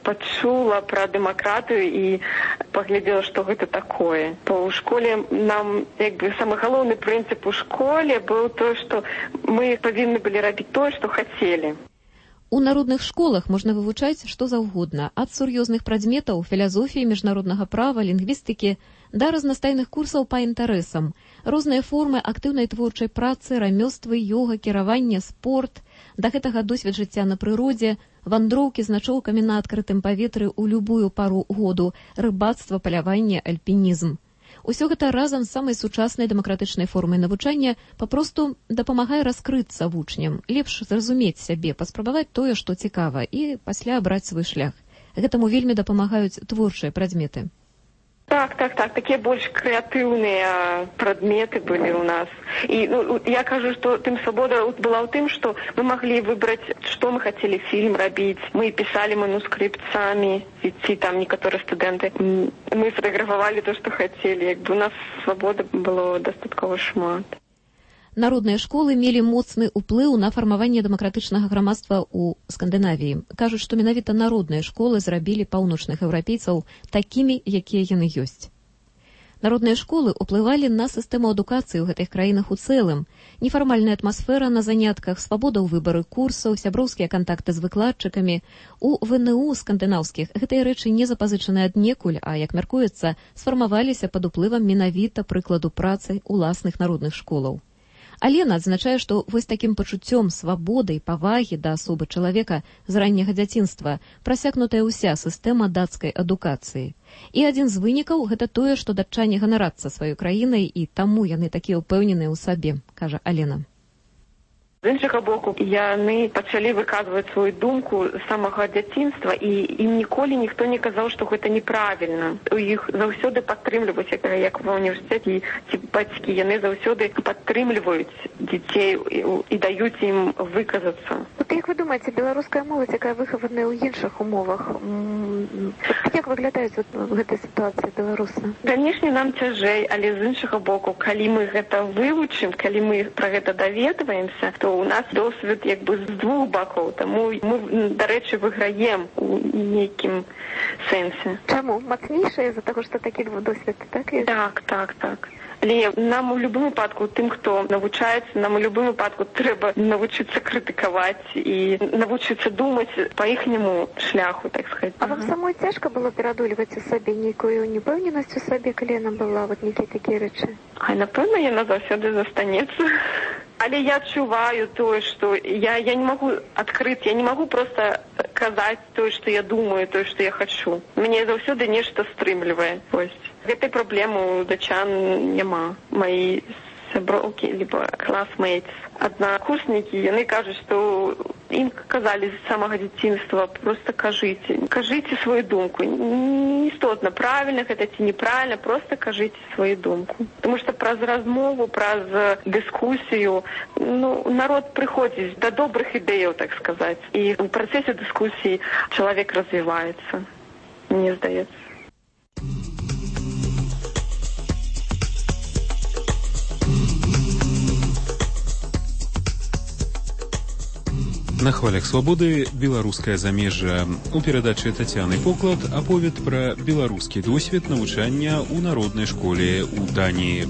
пачула пра дэмакратыю і паглядзела, што гэта такое. То ў школе нам, як бы, самы галоўны прынцып у школе быў то, што мы павінны былі рабіць тое, што хацелі. У народных школах можна вывучаць што заўгодна, ад сур'ёзных прадметаў, філазофіі, міжнароднага права, лінгвістыкі, да разнастайных курсаў па інтарэсам, розныя формы актыўнай творчай працы, рамёствы, ёга, кіравання, спорт, да гэтага досвед жыцця на прыродзе, вандроўкі з начоўкамі на адкрытым паветры ў любую пару году, рыбацтва, паляванне, альпінізм. Усё гэта разам з самай сучаснай дэмакратычнай формай навучання папросту дапамагае раскрыцца вучням, лепш зразумець сябе, паспрабаваць тое, што цікава, і пасля абраць свой шлях. Гэтаму вельмі дапамагаюць творчыя прадметы. Так, такія больш крэатыўныя прадметы былі ў нас. І я кажу, што тым свабода была ў тым, што мы маглі выбраць, што мы хацелі фільм рабіць. Мы пісалі манускрыпт самі, ці там некаторыя студэнты. Мы фатаграфавалі то, што хацелі. Як бы у нас свабоды было дастаткова шмат. Народныя школы мелі моцны ўплыў на фармаванне дэмакратычнага грамадства ў Скандынавіі. Кажуць, што менавіта народныя школы зрабілі паўночных еўрапейцаў такімі, якія яны ёсць. Народныя школы ўплывалі на сістэму адукацыі ў гэтых краінах у цэлым. Нефармальная атмасфера на занятках, свабода ў выбары курсаў, сяброўскія кантакты з выкладчыкамі. У ВНУ скандынаўскіх гэтыя рэчы не запазычаны аднекуль, а, як мяркуецца, сфармаваліся пад уплывам менавіта прыкладу працы уласных народных школаў. Алена адзначае, што вось такім пачуццём свабоды і павагі да асобы чалавека з ранняга дзяцінства прасякнутая ўся сістэма дацкай адукацыі. І адзін з вынікаў гэта тое, што датчане ганарацца сваёй краінай, і таму яны такія ўпэўненыя ў сабе, кажа Алена. З іншага боку, яны пачалі выказваць свою думку з самага дзяцінства, і ім ніколі ніхто не казаў, што гэта неправільна. У іх заўсёды падтрымліваюць, як ва універсітэце, ці бацькі, яны заўсёды падтрымліваюць дзяцей і даюць ім выказацца. Вот як вы думаеце, беларуская моладзь, якая выхаваная ў іншых умовах, як выглядаюць в гэтай сітуацыі беларусы? Канешне, нам цяжэй, але з іншага боку, калі мы гэта вывучым, калі мы пра гэта даведваемся, то у нас досвед як бы з двух бакоў, таму мы, дарэчы, выйграем у нейкім сэнсе. Чаму? Мацнейшая з-за таго, што такі досвед, так? Так. Але нам у любым выпадку, тым, хто навучаецца, нам у любым выпадку трэба навучыцца крытыкаваць і навучыцца думаць па іхняму шляху, так сказаць. А вам самой цяжка было перадолеваць у сабе нейкую непэўненасць у сабе, калі яна была, вот нейкія такія рэчы? Напэўна, яна заўсёды застанецца. Але я адчуваю тое, што я не магу адкрыць, я не магу проста казаць тое, што я думаю, тое, што я хачу. Мяне заўсёды нешта стрымлівае. Гэтай праблемы у дачан няма. Мои сяброўкі, либо класмейтс, аднакурснікі, яны кажуць, што ім казалі з самага дзяцінства, проста кажыце сваю думку. Не істотна, правільна гэта ці неправільна, проста кажыце сваю думку. Тому што праз размову, праз дыскусію, народ прыходзіць да добрых ідэяў, так сказаць. І ў працэсе дыскусіі чалавек развіваецца, мне здаецца. На хвалях свабоды беларускае замежжа. У перадачы Тацяны Поклад аповед пра беларускі досвед навучання ў народнай школе ў Даніі.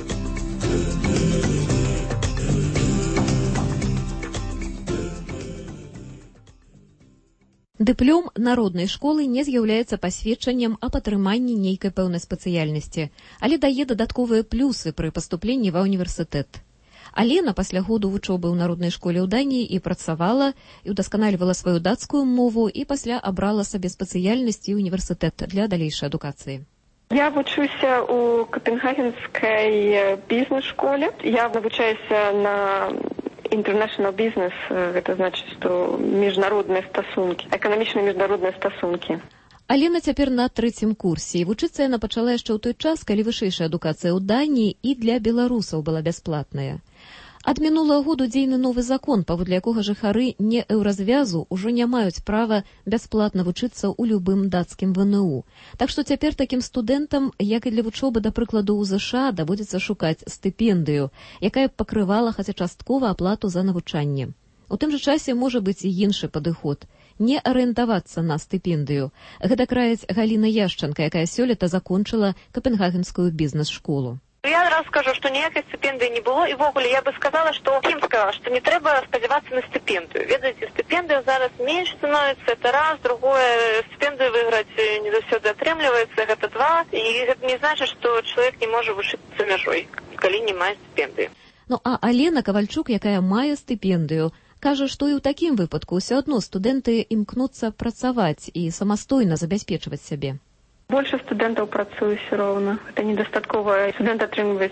Дыплом народнай школы не з'яўляецца пасведчаннем аб атрыманні нейкай пэўнай спецыяльнасці, але дае дадатковыя плюсы пры паступленні ва ўніверсітэт. Алена пасля году вучобы ў народнай школе ў Даніі і працавала, і ўдасканальвала сваю дацкую мову, і пасля абрала сабе спецыяльнасць і універсітэт для далейшай адукацыі. Я вучуся ў Копенгагенскай бізнес-школе. Я навучаюся на international business, гэта значыць, што міжнародныя стасункі, эканамічныя міжнародныя стасункі. Алена цяпер на 3-м курсе, і вучыцца яна пачала яшчэ ў той час, калі вышэйшая адукацыя ў Даніі і для беларусаў была бясплатная. Ад мінулага году дзейны новы закон, паводле якога жыхары не еўразвязу ўжо не маюць права бясплатна вучыцца ў любым дацкім ВНУ. Так што цяпер такім студэнтам, як і для вучобы, да прыкладу, ў ЗША, даводзіцца шукаць стыпендыю, якая б пакрывала хаця часткова аплату за навучанне. У тым жа часе можа быць і іншы падыход – не арыентавацца на стыпендыю. Гэта краяць Галіна Яшчанка, якая сёлета закончыла Копенгагенскую бізнес-школу. Я одразу скажу, что никакой стипендии не было, и вогуле я бы сказала, что не треба сподеваться на стипендию. Ведаете, стипендия зараз меньше становится, это раз, другое, стипендию выиграть не заўсёды атрымліваецца, это два, и это не значит, что человек не может вучыцца за мяжой, калі не мае стипендии. А Алена Ковальчук, якая мае стипендию, кажа, што і ў такім выпадку ўсё адно студэнты імкнуцца працаваць і самастойна забяспечваць сябе. Больше студэнтаў працуе ўсё роўна. Гэта недастаткова. Студэнт атрымлівае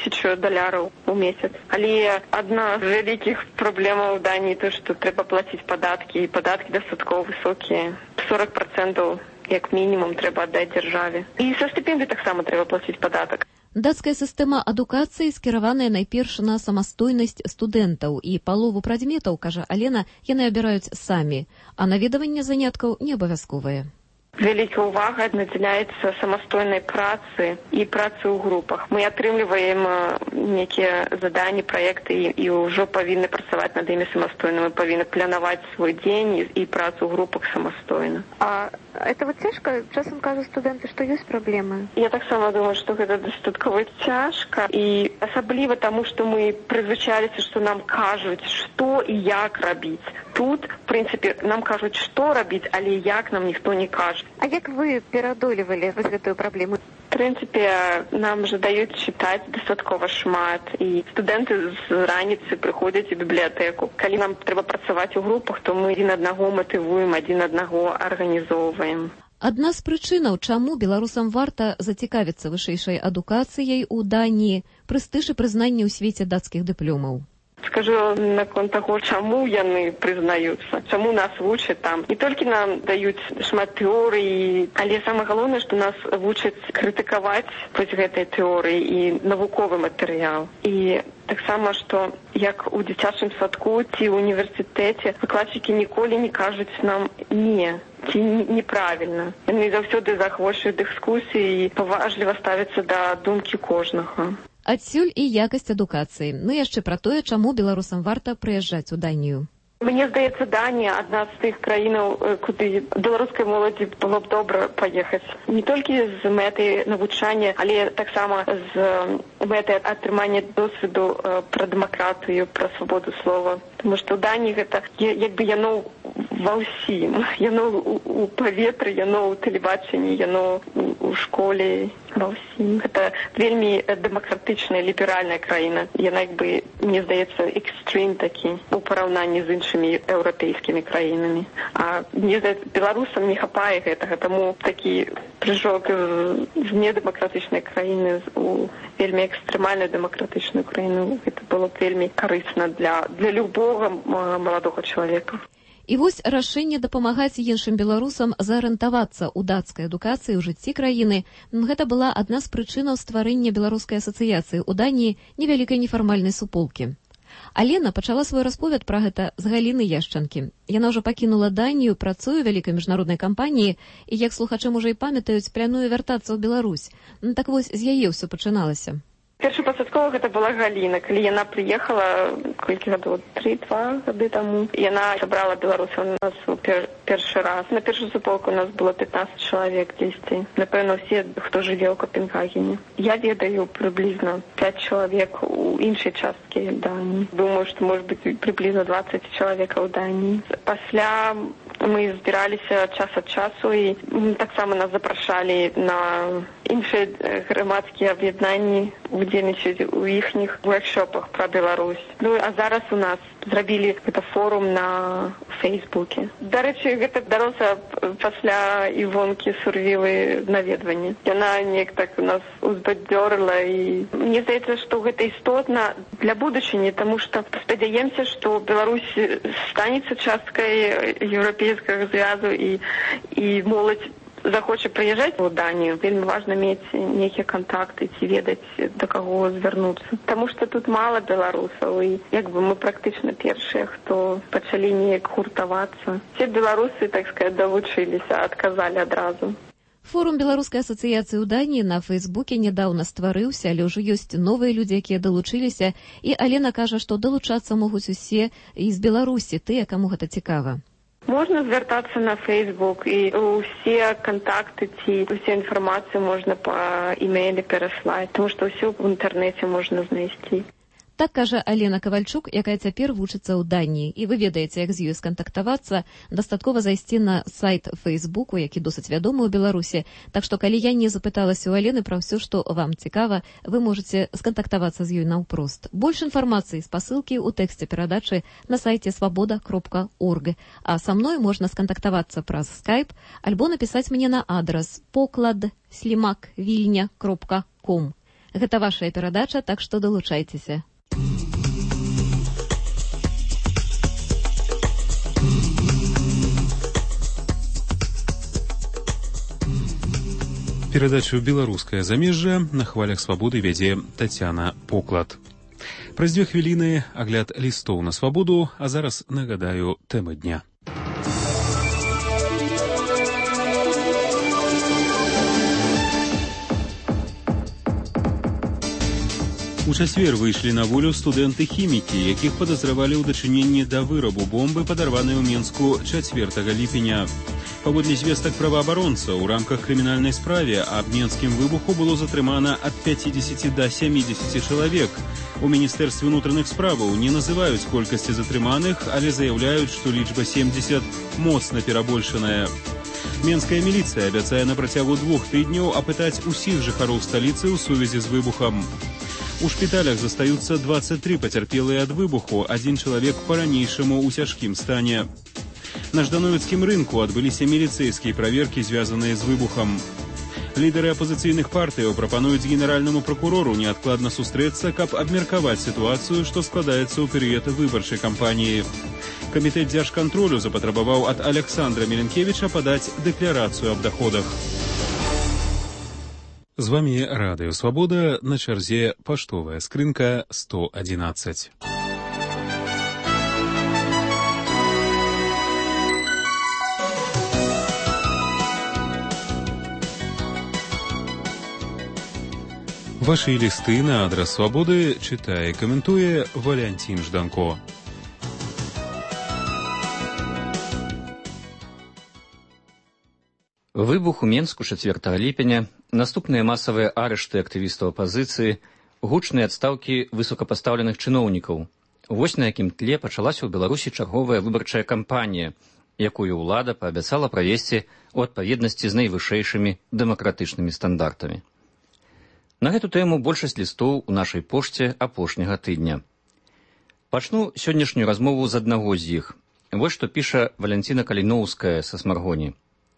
$1000 у месяц. Але адна з вялікіх праблемаў у Даніі то, што трэба плаціць падаткі, і падаткі дастаткова высокія. 40% як мінімум трэба аддаць дзяржаве. І са стыпендыі таксама трэба плаціць падатак. Дацкая сістэма адукацыі скіраваная найперш на самастойнасць студэнтаў, і палову прадметаў, кажа Алена, яны абіраюць самі, а наведаванне заняткаў не абавязковае. Вялікая ўвага надзяляецца самастойнай працы і працы ў групах. Мы атрымліваем нейкія заданні, праекты і ўжо павінны працаваць над імі самастойна. Мы павінны планаваць свой дзень і працу ў групах самастойна. А это вот цяжка? Часам кажуць студэнты, што ёсць праблемы. Я таксама думаю, што гэта дастаткова цяжка. І асабліва таму, што мы прызвычаліся, што нам кажуць, што і як рабіць. Тут, в прынцыпе, нам кажуць, што рабіць, але як нам ніхто не кажа. А як вы пераадолевалі гэтую праблему? В прынцыпе, нам жа даюць чытаць дастаткова шмат, і студэнты з раніцы прыходзяць у бібліятэку. Калі нам трэба працаваць у групах, то мы адзін аднаго матывуем, адзін аднаго арганізоўваем. Адна з прычынаў, чаму беларусам варта зацікавіцца вышэйшай адукацыяй у Даніі, прэстыж і прызнанне ў свеце дацкіх дыпломаў. Скажу наконт таго, чаму яны прызнаюцца, чаму нас вучаць там. Не толькі нам даюць шмат тэорый, але самае галоўнае, што нас вучаць крытыкаваць вось гэтай тэорыі і навуковы матэрыял. І таксама, што як у дзіцячым садку ці ў універсітэце выкладчыкі ніколі не кажуць нам «не». Ці неправільна. Яны заўсёды захвочваюць дыскусіі і паважліва ставяцца да думкі кожнага. Адсюль і якасць адукацыі. Ну яшчэ пра тое, чаму беларусам варта прыязджаць у Данію. Мне здаецца, Данія адна з тых краінаў, куды беларускай моладзі было б добра паехаць. Не толькі з мэтай навучання, але таксама з мэтай атрымання досведу пра дэмакратыю, пра свабоду слова. Таму што ў Даніі гэта як бы яно ва ўсім. Яно ў паветры, яно ў тэлебачанні, яно ў школе, ва ўсім. Гэта вельмі дэмакратычная, ліберальная краіна. Яна, як бы, мне здаецца, экстрым такі у параўнанні з іншымі еўрапейскімі краінамі. А мне здаецца, беларусам не хапае гэтага, таму такі прыжок з недэмакратычнай краіны у вельмі экстрэмальную дэмакратычную краіну, гэта было б вельмі карысна для любога маладога чалавека. І вось рашэнне дапамагаць іншым беларусам зарыентавацца ў дацкай адукацыі ў жыцці краіны. Гэта была адна з прычынаў стварэння беларускай асацыяцыі ў Даніі невялікай нефармальнай суполкі. Алена пачала свой расповед пра гэта з Галіны Яшчанкі. Яна ўжо пакінула Данію, працуе ў вялікай міжнароднай кампаніі і, як слухачы можа і памятаюць, плануе вяртацца ў Беларусь. Так вось з яе ўсё пачыналася. Першапачаткова гэта была Галіна. Калі яна прыехала, колькі гадоў, 3-2 гады таму, яна сабрала беларусаў у нас першы раз. На першую суполку у нас было 15 чалавек дзесьці. Напэўна, усе, хто жыве ў Копенгагене. Я ведаю прыблізна 5 чалавек у іншай часткі Даніі. Думаю, што, можа быць, прыблізна 20 чалавекаў у Даніі. Пасля мы збіраліся час ад часу і таксама нас запрашалі на іншыя грамадскія аб'яднанні удзельнічаць у іхніх воркшопах пра Беларусь. Ну, а зараз у нас зрабілі гэта форум на Фейсбуке. Дарэчы, гэта дарослая пасля Івонкі Сурвілы наведванне. Яна неяк так у нас узбадзёрыла і мне здаецца, што гэта істотна для будучыні, таму што спадзяемся, што Беларусь станецца часткай еўрапейскага звязу і моладзь захоча прыязджаць у Данію. Вельмі важна мець нейкія кантакты ці ведаць, да каго звярнуцца. Таму што тут мала беларусаў і як бы мы практычна першыя, хто пачалі неяк гуртавацца. Все беларусы, так сказать, давучыліся, адказалі адразу. Форум беларускай асацыяцыі ў Даніі на Фейсбуке нядаўна стварыўся, але ўжо ёсць новыя людзі, якія далучыліся, і Алена кажа, што далучацца могуць усе і з Беларусі, тыя, каму гэта цікава. Можна звяртацца на Фейсбук, і ўсе кантакты ці ўсе інфармацыю можна па імейле пераслаць, тому што ўсё ў інтэрнэце можна знайсці. Так кажа Алена Кавальчук, якая цяпер вучыцца ў Даніі. І вы ведаеце, як з ёй скантактавацца. Дастаткова зайсці на сайт Фейсбуку, які досыць вядомы ў Беларусі. Так што, калі я не запыталася ў Алены пра ўсё, што вам цікава, вы можаце скантактавацца з ёй наўпрост. Больш інфармацыі, спасылкі ў тэксце перадачы на сайце свабода.орг. А са мной можна скантактавацца праз Skype альбо напісаць мне на адрас poklad@vilnia.com. Гэта вашая перадача, так што далучайцеся. Перадачу «Беларускае замежжа» на хвалях свабоды вядзе Тацяна Поклад. Праз 2 хвіліны агляд лістоў на свабоду, а зараз нагадаю тэмы дня. У чацвер выйшлі на волю студэнты-хімікі, якіх падазравалі ў дачыненні да вырабу бомбы, падарванай у Менску 4 ліпеня. Паводле звестак праваабаронцаў, у рамках крымінальнай справе аб менскім выбуху было затрымана ад 50 да 70 чалавек. У Міністэрстве ўнутраных справаў не называюць колькасці затрыманых, але заяўляюць, што лічба 70 моцна перабольшаная. Менская міліцыя абяцае на працягу 2 тыдняў апытаць усіх жыхароў сталіцы ў сувязі з выбухам. У шпіталях застаюцца 23 пацярпелыя ад выбуху, 1 чалавек па-ранейшаму ў цяжкім стане. На ждановецкім рынку адбыліся міліцэйскія праверкі, звязаныя з выбухам. Лідары апозіцыйных партыяў прапануюць генеральнаму пракурору неадкладна сустрэцца, каб абмеркаваць сітуацыю, што складаецца ў перыяд выбарчай кампаніі. Камітэт дзяржкантролю запатрабаваў ад Александра Меленкевіча падаць дэкларацыю аб даходах. З вамі Радыё Свабода, на чарзе паштовая скрынка 111. Ваши листы на адрес Свободы читае и комментуе Валентин Жданко. Выбух у Менску 4 ліпеня, наступныя масавыя арышты актывістаў апазіцыі, гучныя адстаўкі высокапастаўленых чыноўнікаў. Вось на якім тле пачалася ў Беларусі чарговая выбарчая кампанія, якую ўлада паабяцала правесці ў адпаведнасці з найвышэйшымі дэмакратычнымі стандартамі. На гэту тэму большасць лістоў у нашай пошце апошняга тыдня. Пачну сённяшнюю размову з аднаго з іх. Вось што піша Валянціна Каліноўская са Смаргоні.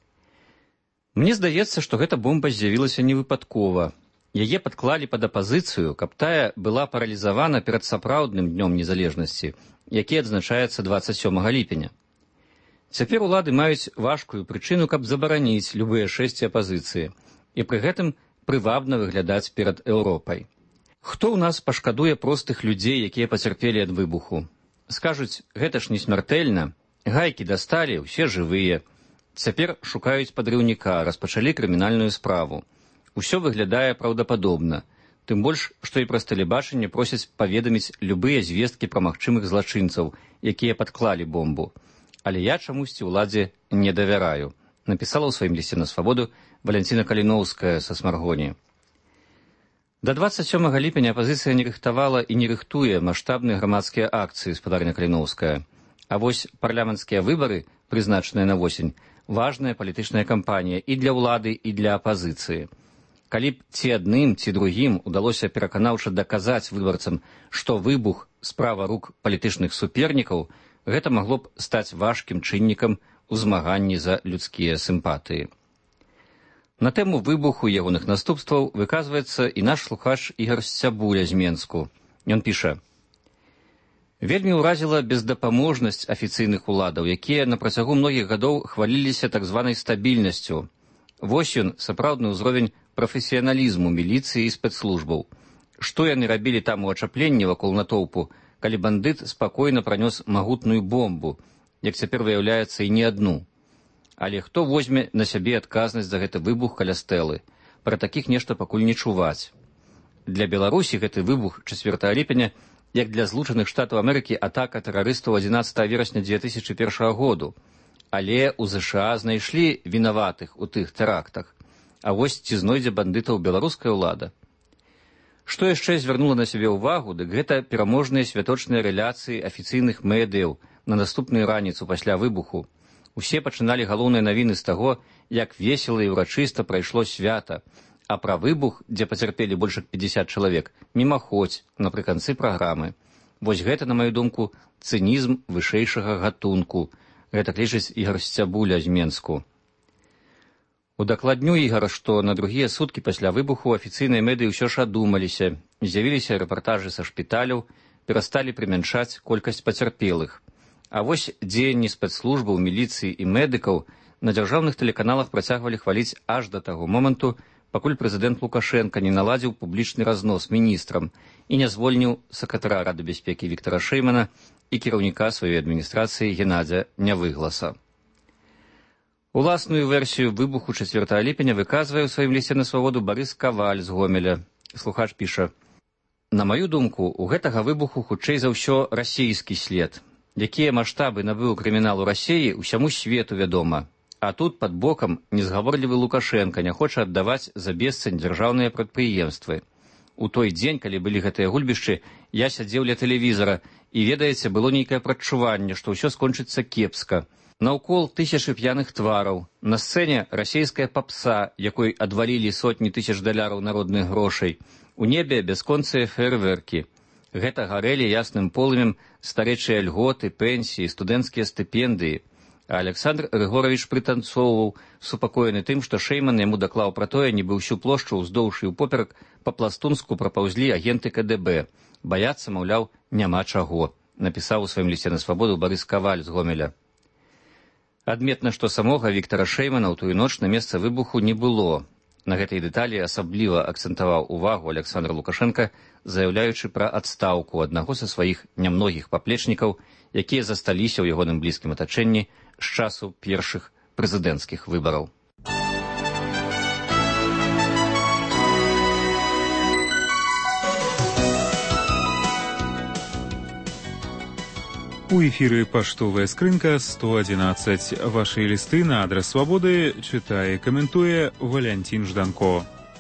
Мне здаецца, што гэта бомба з'явілася невыпадкова. Яе падклалі пад апазіцыю, каб тая была паралізавана перад сапраўдным днём незалежнасці, які адзначаецца 27 ліпеня. Цяпер улады маюць важкую прычыну, каб забараніць любыя шэсці апазіцыі, і пры гэтым прывабна выглядаць перад Еўропай. Хто ў нас пашкадуе простых людзей, якія пацярпелі ад выбуху? Скажуць, гэта ж не смяртэльна, гайкі дасталі, усе жывыя. Цяпер шукаюць падрыўніка, распачалі крымінальную справу. Усё выглядае праўдападобна, тым больш, што і праз тэлебачанне просяць паведаміць любыя звесткі пра магчымых злачынцаў, якія падклалі бомбу. Але я чамусьці ўладзе не давяраю, напісала ў сваім лісце на Свабоду Валянціна Каліноўская са Смаргоні. Да 27 ліпеня апазіцыя не рыхтавала і не рыхтуе маштабныя грамадскія акцыі, спадарня Каліноўская. А вось парламенцкія выбары, прызначаныя на восень, важная палітычная кампанія і для ўлады, і для апазіцыі. Калі б ці адным, ці другім удалося пераканаўча даказаць выбарцам, што выбух справа рук палітычных супернікаў, гэта магло б стаць важкім чыннікам у змаганні за людскія сімпатыі. На тэму выбуху і ягоных наступстваў выказваецца і наш слухач Ігар Сцябуля з Менску. Ён піша: «Вельмі ўразіла бездапаможнасць афіцыйных уладаў, якія на працягу многіх гадоў хваліліся так званай стабільнасцю. Вось ён, сапраўдны ўзровень прафесіяналізму міліцыі і спецслужбаў. Што яны рабілі там у ачапленні вакол натоўпу, калі бандыт спакойна пранёс магутную бомбу, як цяпер выяўляецца і не адну. Але хто возьме на сябе адказнасць за гэты выбух каля стэлы? Пра такіх нешта пакуль не чуваць. Для Беларусі гэты выбух 4 ліпеня як для Злучаных Штатаў Амерыкі атака тэрарыстаў 11 верасня 2001 году. Але ў ЗША знайшлі вінаватых у тых тэрактах. А вось ці знойдзе бандытаў беларуская ўлада? Што яшчэ звярнула на сябе ўвагу, дык гэта пераможныя святочныя рэляцыі афіцыйных медыяў на наступную раніцу пасля выбуху. Усе пачыналі галоўныя навіны з таго, як весела і ўрачыста прайшло свята, а пра выбух, дзе пацярпелі больш як 50 чалавек, мімаходзь напрыканцы праграмы. Вось гэта, на маю думку, цынізм вышэйшага гатунку. Гэта лічыць Ігар Сцябуля з Менску. Удакладню Ігара, што на другія суткі пасля выбуху афіцыйныя медыі ўсё ж адумаліся, з'явіліся рэпартажы са шпіталяў, перасталі прымяншаць колькасць пацярпелых. А вось дзеянні спецслужбаў, міліцыі і медыкаў на дзяржаўных тэлеканалах працягвалі хваліць аж да таго моманту, пакуль прэзідэнт Лукашенка не наладзіў публічны разнос міністрам і не звольніў сакратара Рады бяспекі Віктара Шэймана і кіраўніка сваёй адміністрацыі Геннадзя Нявыгласа. Уласную версію выбуху 4 ліпеня выказвае ў сваім лісце на Свабоду Барыс Каваль з Гомеля. Слухач піша: «На маю думку, у гэтага выбуху хутчэй за ўсё расійскі след. Якія маштабы набыў крымінал у Расіі, усяму свету вядома. А тут пад бокам незгаворлівы Лукашенка не хоча аддаваць за бесцань дзяржаўныя прадпрыемствы. У той дзень, калі былі гэтыя гульбішчы, я сядзеў ля тэлевізара, і, ведаеце, было нейкае прадчуванне, што ўсё скончыцца кепска. Наўкол тысячы п'яных твараў. На сцэне расійская папса, якой адвалілі сотні тысяч даляраў народных грошай. У небе бясконцыя фейерверкі. Гэта гарэлі ясным полымем старэчыя льготы, пенсіі, студэнцкія стыпендыі. А Александр Григорович прытанцоўваў, супакоены тым, што Шэйман яму даклаў пра тое, нібы ўсю плошчу ўздоўж і ўпоперак па-пластунску прапаўзлі агенты КДБ. Баяцца, маўляў, няма чаго, напісаў у сваім лісце на свабоду Барыс Каваль з Гомеля. Адметна, што самога Віктара Шэймана ў тую ноч на месца выбуху не было. На гэтай дэталі асабліва акцэнтаваў увагу Александр Лукашенко, заяўляючы пра адстаўку аднаго са сваіх нямногіх паплечнікаў, якія засталіся ў ягоным блізкім атачэнні з часу першых прэзідэнцкіх выбараў. У эфіры паштовая скрынка 111. Вашы лісты на адрас Свабоды чытае і каментуе Валянцін Жданко.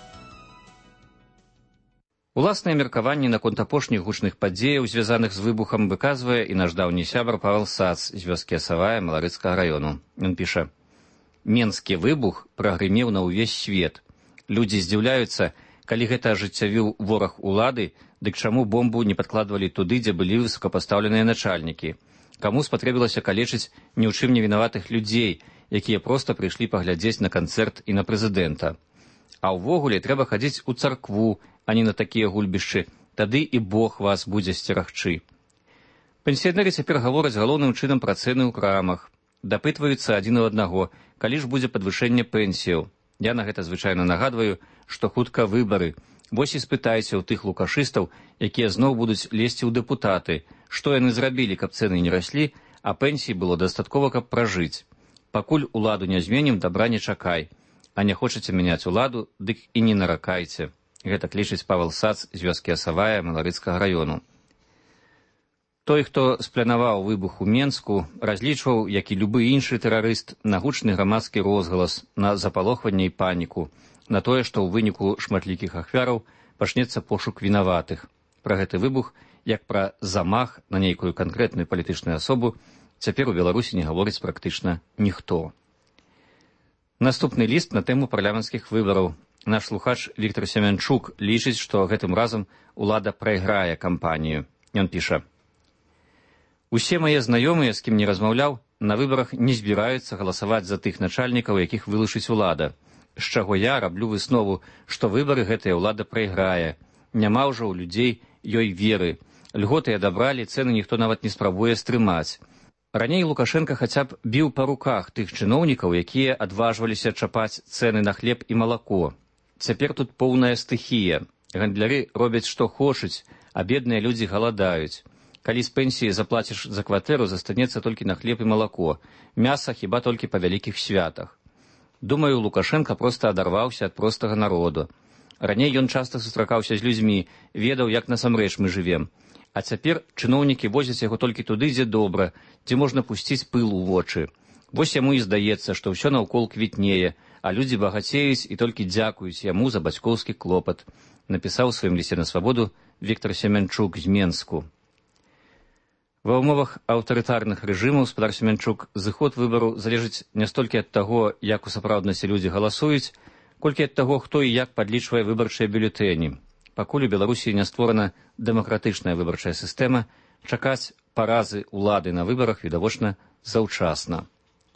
Уласнае меркаванне наконт апошніх гучных падзеяў, звязаных з выбухам, выказвае і наш даўні сябар Павел Сац з вёскі Асавая Маларыцкага раёну. Ён піша: «Менскі выбух прагрымеў на ўвесь свет. Людзі здзіўляюцца, калі гэта ажыццявіў вораг улады, дык чаму бомбу не падкладвалі туды, дзе былі высокапастаўленыя начальнікі? Каму спатрэбілася калечыць ні ў чым не вінаватых людзей, якія проста прыйшлі паглядзець на канцэрт і на прэзідэнта? А ўвогуле трэба хадзіць у царкву, а не на такія гульбішчы, тады і Бог вас будзе сцерагчы». Пенсіянеры цяпер гавораць галоўным чынам пра цэны ў крамах. Дапытваюцца адзін у аднаго, калі ж будзе падвышэнне пенсіяў. Я на гэта звычайна нагадваю, што хутка выбары. Вось і спытайся ў тых лукашыстаў, якія зноў будуць лезці ў дэпутаты, што яны зрабілі, каб цэны не раслі, а пенсіі было дастаткова, каб пражыць. Пакуль уладу не зменім, дабра не чакай. А не хочаце мяняць уладу, дык і не наракайце. Гэта клічыць Павел Сац з вёскі Асавая Маларыцкага раёну. Той, хто спланаваў выбух у Менску, разлічваў, як і любы іншы тэрарыст, на гучны грамадскі розгалас, на запалохванне і паніку, на тое, што ў выніку шматлікіх ахвяраў пачнецца пошук вінаватых. Пра гэты выбух, як пра замах на нейкую канкрэтную палітычную асобу, цяпер у Беларусі не гаворыць практычна ніхто. Наступны ліст на тэму парламенцкіх выбараў. Наш слухач Віктор Семянчук лічыць, што гэтым разам улада прайграе кампанію. Ён піша: «Усе мае знаёмыя, з кім не размаўляў, на выбарах не збіраюцца галасаваць за тых начальнікаў, якіх вылучыць улада. З чаго я раблю выснову, што выбары гэтая ўлада прайграе. Няма ўжо ў людзей ёй веры. Льготы адабралі, цэны ніхто нават не спрабуе стрымаць. Раней Лукашенко хаця б біў па руках тых чыноўнікаў, якія адважваліся чапаць цэны на хлеб і малако. Цяпер тут поўная стыхія. Гандляры робяць што хочуць, а бедныя людзі галадаюць. Калі з пенсіі заплаціш за кватэру, застанецца толькі на хлеб і малако. Мяса хіба толькі па вялікіх святах. Думаю, Лукашенко проста адарваўся ад простага народу. Раней ён часта сустракаўся з людзьмі, ведаў, як насамрэч мы жывем. А цяпер чыноўнікі возяць яго толькі туды, дзе добра, дзе можна пусціць пыл у вочы. Вось яму і здаецца, што ўсё наўкол квітнее, а людзі багацеюць і толькі дзякуюць яму за бацькоўскі клопат, напісаў у сваім лісце на свабоду Віктор Семянчук з Менску. Ва ўмовах аўтарытарных рэжымаў, спадар Семянчук, зыход выбару залежыць не столькі ад таго, як у сапраўднасці людзі галасуюць, колькі ад таго, хто і як падлічвае выбарчыя бюлетэні. Пакуль у Беларусі не створана дэмакратычная выбарчая сістэма, чакаць паразы ўлады на выбарах відавочна заўчасна.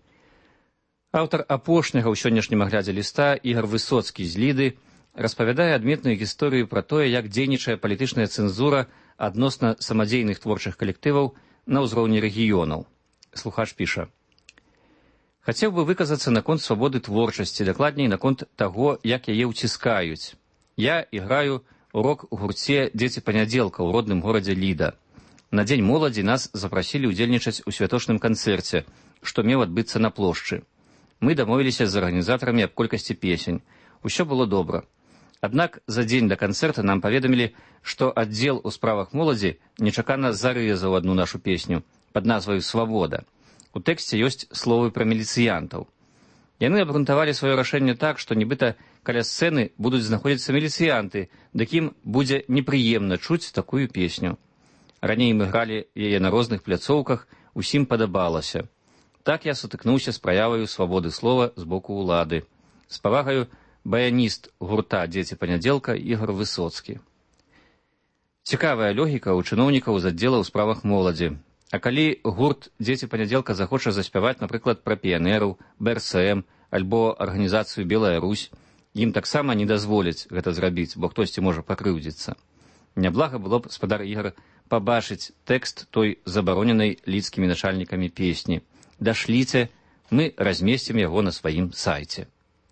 Аўтар апошняга ў сённяшнім аглядзе ліста Ігар Высоцкі з Ліды распавядае адметную гісторыю пра тое, як дзейнічае палітычная цэнзура адносна самадзейных творчых калектываў на ўзроўні рэгіёнаў. Слухач піша: «Хацеў бы выказацца наконт свабоды творчасці, дакладней наконт таго, як яе ўціскаюць. Я іграю у рок-гурце «Дзеці панядзелка» ў родным горадзе Ліда. На Дзень моладзі нас запрасілі ўдзельнічаць у святочным канцэрце, што меў адбыцца на плошчы. Мы дамовіліся з арганізатарамі аб колькасці песень. Усё было добра. Аднак за дзень да канцэрта нам паведамілі, што аддзел у справах моладзі нечакана зарэзаў адну нашу песню пад назваю «Свабода». У тэксце ёсць словы пра міліцыянтаў. Яны абгрунтавалі сваё рашэнне так, што нібыта каля сцэны будуць знаходзіцца міліцыянты, дык ім будзе непрыемна чуць такую песню. Раней мы гралі яе на розных пляцоўках, усім падабалася. Так я сутыкнуўся з праяваю свабоды слова з боку ўлады. З павагаю, баяніст гурта «Дзеці панядзелка» Ігар Высоцкі. Цікавая логіка ў чыноўнікаў з аддзела ў справах моладзі. А калі гурт «Дзеці панядзелка» захоча заспяваць, напрыклад, пра піянераў, БРСМ альбо арганізацыю «Белая Русь», ім таксама не дазволяць гэта зрабіць, бо хтосьці можа пакрыўдзіцца. Няблага было б, спадар Ігар, пабачыць тэкст той забароненай лідскімі начальнікамі песні. Дашліце, мы размесцім яго на сваім сайце.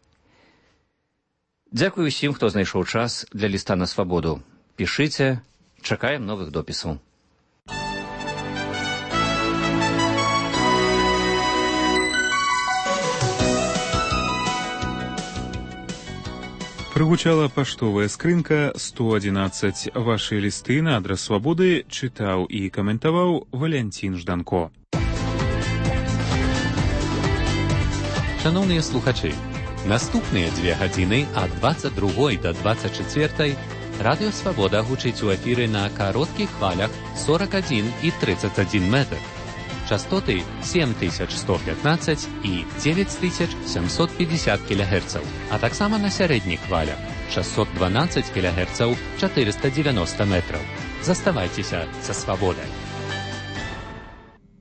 Дзякую усім, хто знайшоў час для ліста на свабоду. Пішыце, чакаем новых допісаў. Прыгучала паштовая скрынка 111. Вашы лісты на адрас свабоды чытаў і каментаваў Валянцін Жданко. Шановныя слухачы, наступныя 2 гадзіны ад 22 до 24 Радыё Свабода гучыць у эфіры на кароткіх хвалях 41 і 31 метр. Частоты 7115 і 9750 кГц, а таксама на сярэдніх хвалях 612 кГц 490 метраў. Заставайцеся са свабодай.